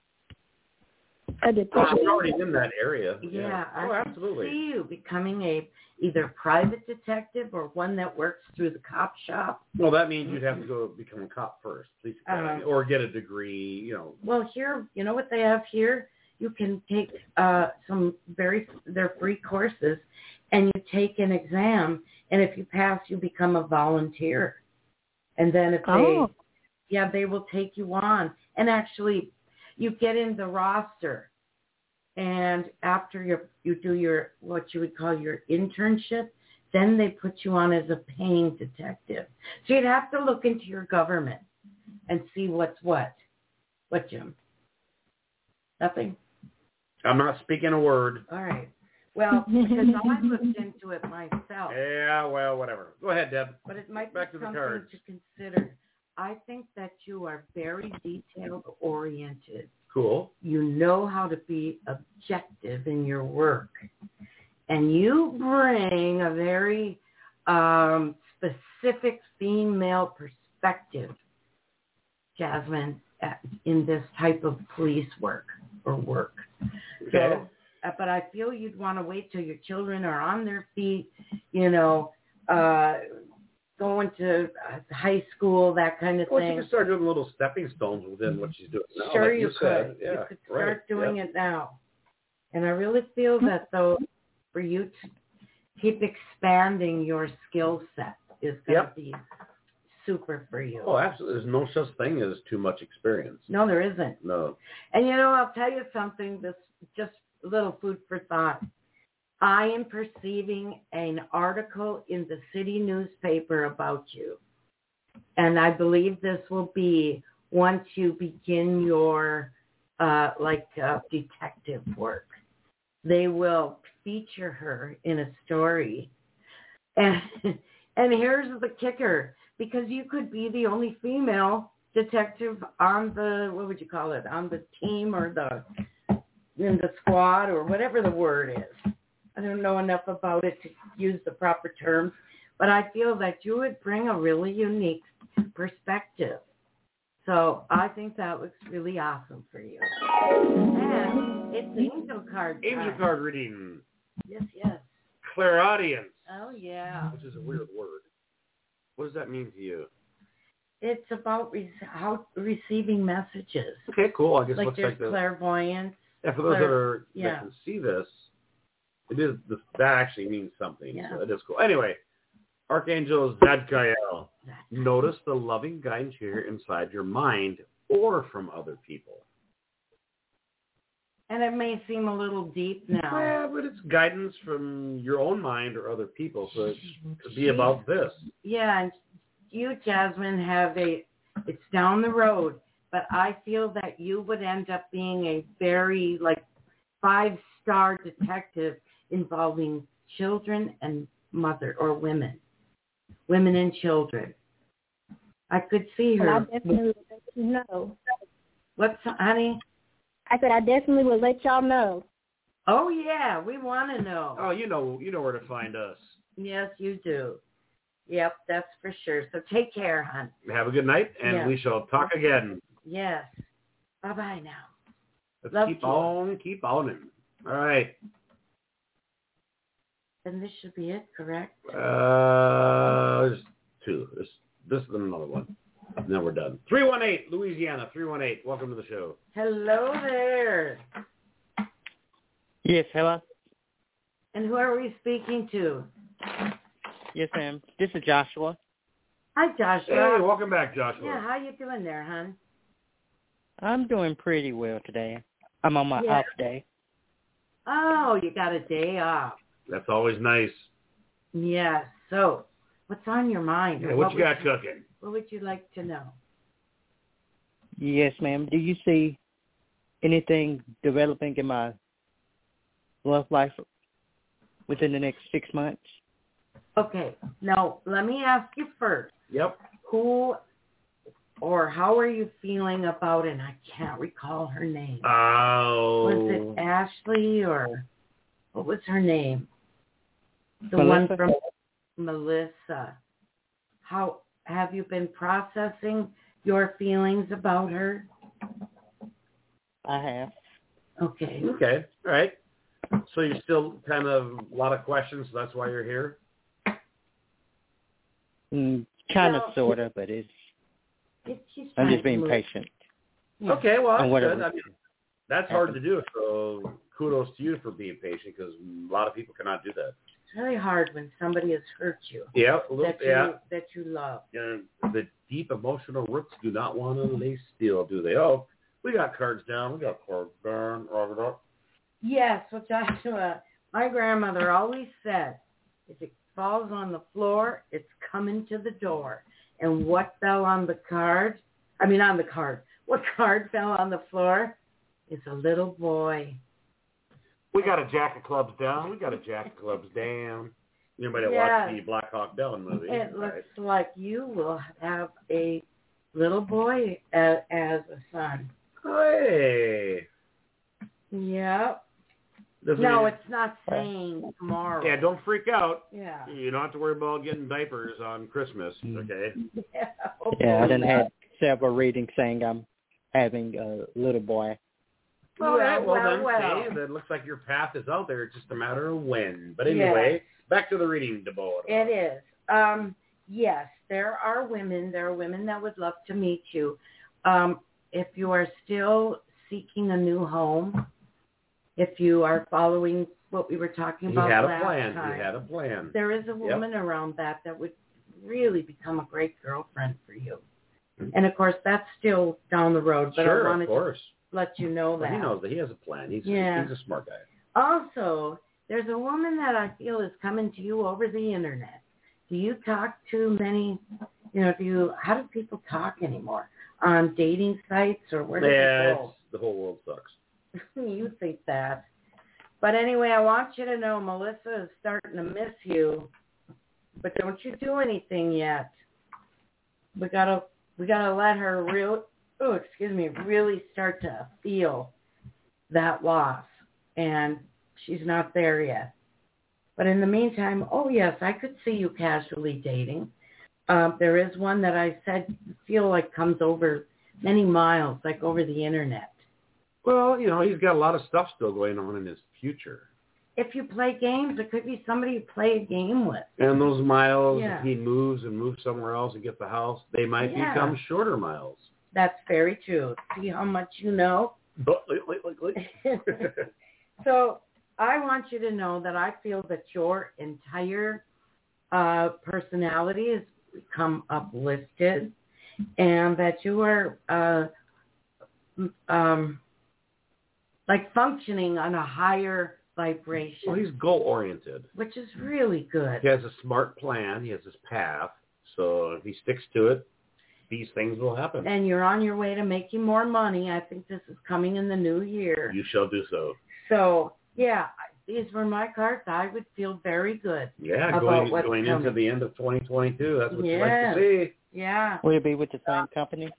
Speaker 1: A
Speaker 2: Oh,
Speaker 1: detective.
Speaker 2: I'm already in that area.
Speaker 4: Yeah,
Speaker 2: Oh,
Speaker 4: I
Speaker 2: absolutely.
Speaker 4: can see you becoming a either private detective or one that works through the cop shop.
Speaker 2: Well, that means you'd have to go become a cop first, police academy,
Speaker 4: Uh-huh.
Speaker 2: or get a degree, you know.
Speaker 4: Well, here, you know what they have here? You can take uh, some very, they're free courses, and you take an exam, and if you pass, you become a volunteer. And then if
Speaker 1: Oh.
Speaker 4: they yeah, they will take you on. And actually, you get in the roster. And after you you do your, what you would call your internship, then they put you on as a paying detective. So you'd have to look into your government and see what's what. What, Jim? Nothing?
Speaker 2: I'm not speaking a word.
Speaker 4: All right. Well, because I looked into it myself.
Speaker 2: Yeah, well, whatever. Go ahead, Deb.
Speaker 4: But it might
Speaker 2: Back
Speaker 4: be
Speaker 2: to the
Speaker 4: something
Speaker 2: cards.
Speaker 4: to consider. I think that you are very detail-oriented.
Speaker 2: Cool.
Speaker 4: You know how to be objective in your work. And you bring a very um, specific female perspective, Jasmine, at, in this type of police work or work.
Speaker 2: Okay.
Speaker 4: So, uh, but I feel you'd want to wait till your children are on their feet, you know, uh, going to uh, high school, that kind of
Speaker 2: Well,
Speaker 4: thing.
Speaker 2: she can start doing little stepping stones within what she's doing now.
Speaker 4: Sure,
Speaker 2: like
Speaker 4: you,
Speaker 2: you said.
Speaker 4: could.
Speaker 2: Yeah,
Speaker 4: you could start
Speaker 2: right.
Speaker 4: doing
Speaker 2: yeah.
Speaker 4: it now. And I really feel that, though, for you to keep expanding your skill set is going
Speaker 2: Yep.
Speaker 4: to be super for you.
Speaker 2: Oh, absolutely. There's no such thing as too much experience.
Speaker 4: No, there isn't.
Speaker 2: No.
Speaker 4: And, you know, I'll tell you something, this just a little food for thought. I am perceiving an article in the city newspaper about you. And I believe this will be once you begin your, uh, like, uh, detective work. They will feature her in a story. And, and here's the kicker, because you could be the only female detective on the, what would you call it, on the team or the, in the squad or whatever the word is. I don't know enough about it to use the proper terms, but I feel that you would bring a really unique perspective. So I think that looks really awesome for you. And it's angel card time.
Speaker 2: Angel card reading.
Speaker 4: Yes, yes.
Speaker 2: Clairaudience.
Speaker 4: Oh, yeah.
Speaker 2: Which is a weird word. What does that mean to you?
Speaker 4: It's about re- how receiving messages.
Speaker 2: Okay, cool. I guess
Speaker 4: Like
Speaker 2: looks
Speaker 4: there's
Speaker 2: like the,
Speaker 4: clairvoyance.
Speaker 2: yeah, for those
Speaker 4: clair-
Speaker 2: that are
Speaker 4: yeah.
Speaker 2: that can see this, it is this, that actually means something.
Speaker 4: Yeah.
Speaker 2: So it is cool. Anyway, Archangel Zadkiel. Notice the loving guidance you hear inside your mind or from other people.
Speaker 4: And it may seem a little deep now.
Speaker 2: Yeah, but it's guidance from your own mind or other people, so it could be about this.
Speaker 4: Yeah, and you, Jasmine, have a, it's down the road, but I feel that you would end up being a very, like, five-star detective involving children and mother, or women. Women and children. I could see her.
Speaker 9: Well, I definitely would let you know.
Speaker 4: What's, honey?
Speaker 9: I said I definitely would let y'all know.
Speaker 4: Oh, yeah, we want to know.
Speaker 2: Oh, you know, you know where to find us.
Speaker 4: Yes, you do. Yep, that's for sure. So take care, hon.
Speaker 2: Have a good night, and
Speaker 4: Yeah.
Speaker 2: we shall talk again.
Speaker 4: Yes. Bye-bye now.
Speaker 2: Let's
Speaker 4: Love
Speaker 2: keep
Speaker 4: you.
Speaker 2: on, keep on. All right.
Speaker 4: And this should be it, correct?
Speaker 2: Uh, there's two. This, this is another one. Now we're done. three one eight, Louisiana, three one eight. Welcome to the show.
Speaker 4: Hello there.
Speaker 10: Yes, hello.
Speaker 4: And who are we speaking to?
Speaker 10: Yes, ma'am. This is Joshua.
Speaker 4: Hi, Joshua.
Speaker 2: Hey, welcome back, Joshua.
Speaker 4: Yeah, how you doing there, hon?
Speaker 10: I'm doing pretty well today. I'm on my
Speaker 4: Yeah.
Speaker 10: off day.
Speaker 4: Oh, you got a day off.
Speaker 2: That's always nice.
Speaker 4: Yes. So, what's on your mind?
Speaker 2: Yeah,
Speaker 4: Or
Speaker 2: what you got
Speaker 4: would
Speaker 2: cooking?
Speaker 4: What would you like to know?
Speaker 10: Yes, ma'am. Do you see anything developing in my love life within the next six months?
Speaker 4: Okay. Now, let me ask you first.
Speaker 2: Yep.
Speaker 4: Who or how are you feeling about it? And I can't recall her name.
Speaker 2: Oh.
Speaker 4: Was it Ashley or what was her name? The
Speaker 10: Melissa?
Speaker 4: one from Melissa. How have you been processing your feelings about her?
Speaker 10: I have.
Speaker 4: Okay.
Speaker 2: Okay. All right. So you're still kind of a lot of questions. So that's why you're here.
Speaker 10: Mm, kind
Speaker 4: Well,
Speaker 10: of, sort of, but it's.
Speaker 4: It, she's
Speaker 10: I'm
Speaker 4: trying
Speaker 10: just
Speaker 4: to
Speaker 10: being
Speaker 4: move.
Speaker 10: patient.
Speaker 4: Yeah.
Speaker 2: Okay. Well,
Speaker 10: And
Speaker 2: that's
Speaker 10: whatever
Speaker 2: good. I mean, that's hard to do. So kudos to you for being patient, because a lot of people cannot do that.
Speaker 4: It's really hard when somebody has hurt you.
Speaker 2: Yeah, a little,
Speaker 4: that you
Speaker 2: yeah.
Speaker 4: that you love.
Speaker 2: And the deep emotional roots do not want to lay still, do they? Oh, we got cards down. We got cards down.
Speaker 4: Yes, well, Joshua, my grandmother always said, if it falls on the floor, it's coming to the door. And what fell on the card, I mean on the card, what card fell on the floor is a little boy.
Speaker 2: We got a Jack of Clubs down. We got a Jack of Clubs down. Anybody that
Speaker 4: Yes.
Speaker 2: watched the Black Hawk Down movie?
Speaker 4: It
Speaker 2: right?
Speaker 4: looks like you will have a little boy as, as a son.
Speaker 2: Hey.
Speaker 4: Yep.
Speaker 2: Doesn't
Speaker 4: No,
Speaker 2: mean-
Speaker 4: it's not saying tomorrow.
Speaker 2: Yeah, don't freak out.
Speaker 4: Yeah.
Speaker 2: You don't have to worry about getting diapers on Christmas, okay?
Speaker 4: Yeah,
Speaker 10: Yeah, I done had several readings saying I'm having a little boy.
Speaker 2: All right, well,
Speaker 4: well,
Speaker 2: then,
Speaker 4: well.
Speaker 2: see, it looks like your path is out there. It's just a matter of when. But anyway,
Speaker 4: Yes.
Speaker 2: back to the reading, Deborah.
Speaker 4: It is. Um, yes, there are women. There are women that would love to meet you. Um, if you are still seeking a new home, if you are following what we were talking
Speaker 2: He
Speaker 4: about
Speaker 2: had a
Speaker 4: last
Speaker 2: plan.
Speaker 4: time,
Speaker 2: He had a plan.
Speaker 4: there is a woman around that that would really become a great girlfriend for you.
Speaker 2: Mm-hmm.
Speaker 4: And, of course, that's still down the road. But
Speaker 2: Sure,
Speaker 4: I wanted
Speaker 2: of course.
Speaker 4: to let you know
Speaker 2: Well,
Speaker 4: that.
Speaker 2: he knows that he has a plan. He's,
Speaker 4: Yeah.
Speaker 2: he's a smart guy.
Speaker 4: Also, there's a woman that I feel is coming to you over the internet. Do you talk to many, you know, do you, how do people talk anymore? On dating sites or where do
Speaker 2: yeah,
Speaker 4: they
Speaker 2: it's,
Speaker 4: go?
Speaker 2: the whole world sucks.
Speaker 4: You think that. But anyway, I want you to know Melissa is starting to miss you, but don't you do anything yet. We gotta, we gotta let her real, oh, excuse me, really start to feel that loss. And she's not there yet. But in the meantime, oh yes, I could see you casually dating. Um, there is one that I said feel like comes over many miles, like over the internet.
Speaker 2: Well, you know, he's got a lot of stuff still going on in his future.
Speaker 4: If you play games, it could be somebody you play a game with.
Speaker 2: And those miles,
Speaker 4: Yeah.
Speaker 2: if he moves and moves somewhere else and gets a house, they might
Speaker 4: Yeah.
Speaker 2: become shorter miles.
Speaker 4: That's very true. See how much you know?
Speaker 2: But, like, like, like.
Speaker 4: So I want you to know that I feel that your entire uh, personality has become uplifted and that you are uh, um, like functioning on a higher vibration.
Speaker 2: Well, he's goal-oriented.
Speaker 4: Which is really good.
Speaker 2: He has a smart plan. He has his path. So if he sticks to it, these things will happen.
Speaker 4: And you're on your way to making more money. I think this is coming in the new year.
Speaker 2: You shall do so.
Speaker 4: So, yeah, these were my cards. I would feel very good
Speaker 2: Yeah,
Speaker 4: about
Speaker 2: going,
Speaker 4: what's
Speaker 2: going into
Speaker 4: coming.
Speaker 2: the end of twenty twenty-two. That's what you
Speaker 4: Yes.
Speaker 2: like to see.
Speaker 4: Yeah.
Speaker 10: Will it be with the same company?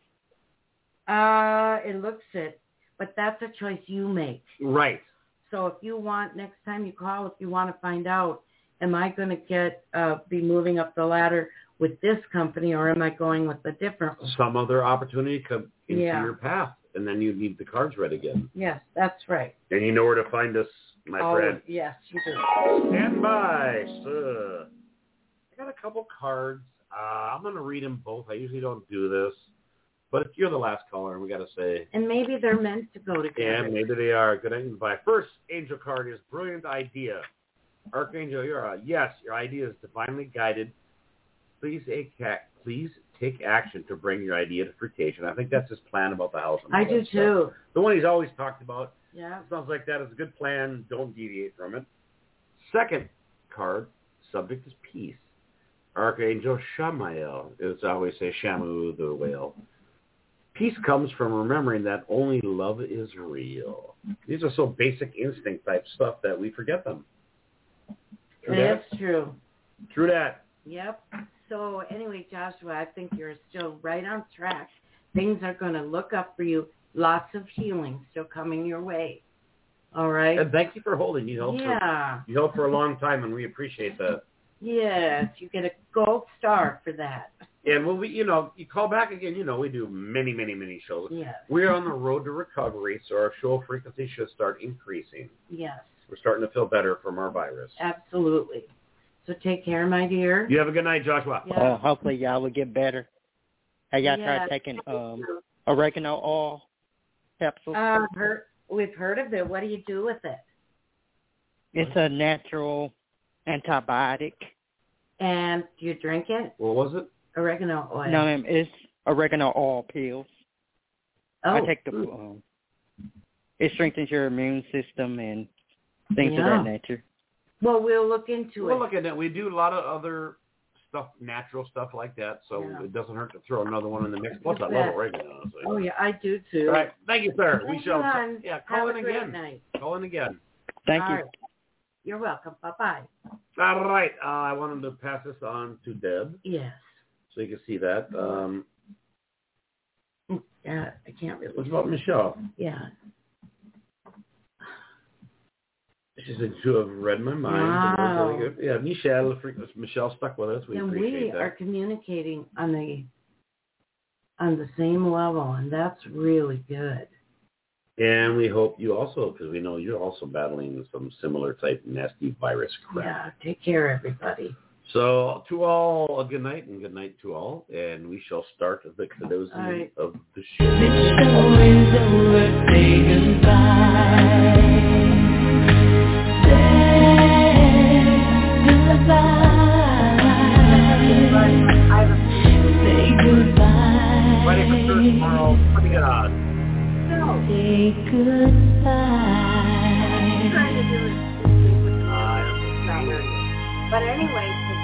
Speaker 4: Uh, it looks it. But that's a choice you make.
Speaker 2: Right.
Speaker 4: So if you want, next time you call, if you want to find out, am I going to get uh, be moving up the ladder with this company or am I going with a different one?
Speaker 2: Some other opportunity come into
Speaker 4: Yeah.
Speaker 2: your path, and then you need the cards read again.
Speaker 4: Yes, that's right.
Speaker 2: And you know where to find us, my
Speaker 4: Oh,
Speaker 2: friend.
Speaker 4: yes, you do.
Speaker 2: Stand by, sir. I got a couple cards. Uh, I'm going to read them both. I usually don't do this. But if you're the last caller, and we got to say,
Speaker 4: And maybe they're meant to go together.
Speaker 2: yeah, maybe they are. Good idea. My first angel card is brilliant idea. Archangel, you're a yes. Your idea is divinely guided. Please, please take action to bring your idea to fruition. I think that's his plan about the house. And all
Speaker 4: I do
Speaker 2: that stuff.
Speaker 4: too.
Speaker 2: The one he's always talked about.
Speaker 4: Yeah.
Speaker 2: Sounds like that is a good plan. Don't deviate from it. Second card, subject is peace. Archangel Shamael. It's I always say Shamu the whale. Peace comes from remembering that only love is real. These are so basic instinct type stuff that we forget them. True that?
Speaker 4: That's true.
Speaker 2: True that.
Speaker 4: Yep. So anyway, Joshua, I think you're still right on track. Things are going to look up for you. Lots of healing still coming your way. All right?
Speaker 2: And thank you for holding. You held,
Speaker 4: Yeah.
Speaker 2: for, you held for a long time, and we appreciate that.
Speaker 4: Yes, you get a gold star for that.
Speaker 2: And when we, you know, you call back again, you know, we do many, many, many shows.
Speaker 4: Yes.
Speaker 2: We're on the road to recovery, so our show frequency should start increasing.
Speaker 4: Yes,
Speaker 2: We're starting to feel better from our virus.
Speaker 4: absolutely. So take care, my dear.
Speaker 2: You have a good night, Joshua.
Speaker 4: Yeah.
Speaker 10: Uh, hopefully y'all will get better. Have y'all
Speaker 4: Yeah.
Speaker 10: tried taking um, oregano oil capsules?
Speaker 4: Uh, heard, we've heard of it. What do you do with it?
Speaker 10: It's a natural antibiotic.
Speaker 4: And do you drink it?
Speaker 2: What was it?
Speaker 4: Oregano oil.
Speaker 10: No, ma'am. It's oregano oil pills.
Speaker 4: Oh.
Speaker 10: I take the. Um, it strengthens your immune system and things
Speaker 4: Yeah.
Speaker 10: of that nature.
Speaker 4: Well, we'll look into
Speaker 2: We'll
Speaker 4: it.
Speaker 2: look at that. We do a lot of other stuff, natural stuff like that, so
Speaker 4: Yeah.
Speaker 2: it doesn't hurt to throw another one in the mix. Plus, I
Speaker 4: You
Speaker 2: love
Speaker 4: bet.
Speaker 2: oregano. So.
Speaker 4: Oh, yeah, I do too.
Speaker 2: All right. Thank you, sir. We
Speaker 4: Thank
Speaker 2: shall.
Speaker 4: you, hon.
Speaker 2: Yeah, call
Speaker 4: Have
Speaker 2: in
Speaker 4: a great
Speaker 2: again.
Speaker 4: night.
Speaker 2: Call in again.
Speaker 10: Thank
Speaker 4: All
Speaker 10: you.
Speaker 4: right. You're welcome. Bye-bye.
Speaker 2: All right. Uh, I wanted to pass this on to Deb
Speaker 4: Yes.
Speaker 2: so you can see that. Um,
Speaker 4: Yeah, I can't really.
Speaker 2: what about Michelle?
Speaker 4: Yeah.
Speaker 2: She said you have read my mind.
Speaker 4: Wow.
Speaker 2: Really good. Yeah, Michelle, Michelle stuck with us. We
Speaker 4: And
Speaker 2: appreciate
Speaker 4: we
Speaker 2: that.
Speaker 4: are communicating on the on the same level, and that's really good.
Speaker 2: And we hope you also, because we know you're also battling some similar type nasty virus crap.
Speaker 4: Yeah, take care, everybody.
Speaker 2: So to all, a good night and good night to all. And we shall start the closing
Speaker 4: All right.
Speaker 2: of the show.
Speaker 11: The show is over, say goodbye. Say goodbye.
Speaker 2: Ready for church tomorrow. What do you got?
Speaker 4: No.
Speaker 11: Say goodbye.
Speaker 4: I'm trying to do it this week with
Speaker 2: Uh,
Speaker 4: Saturday. But anyway,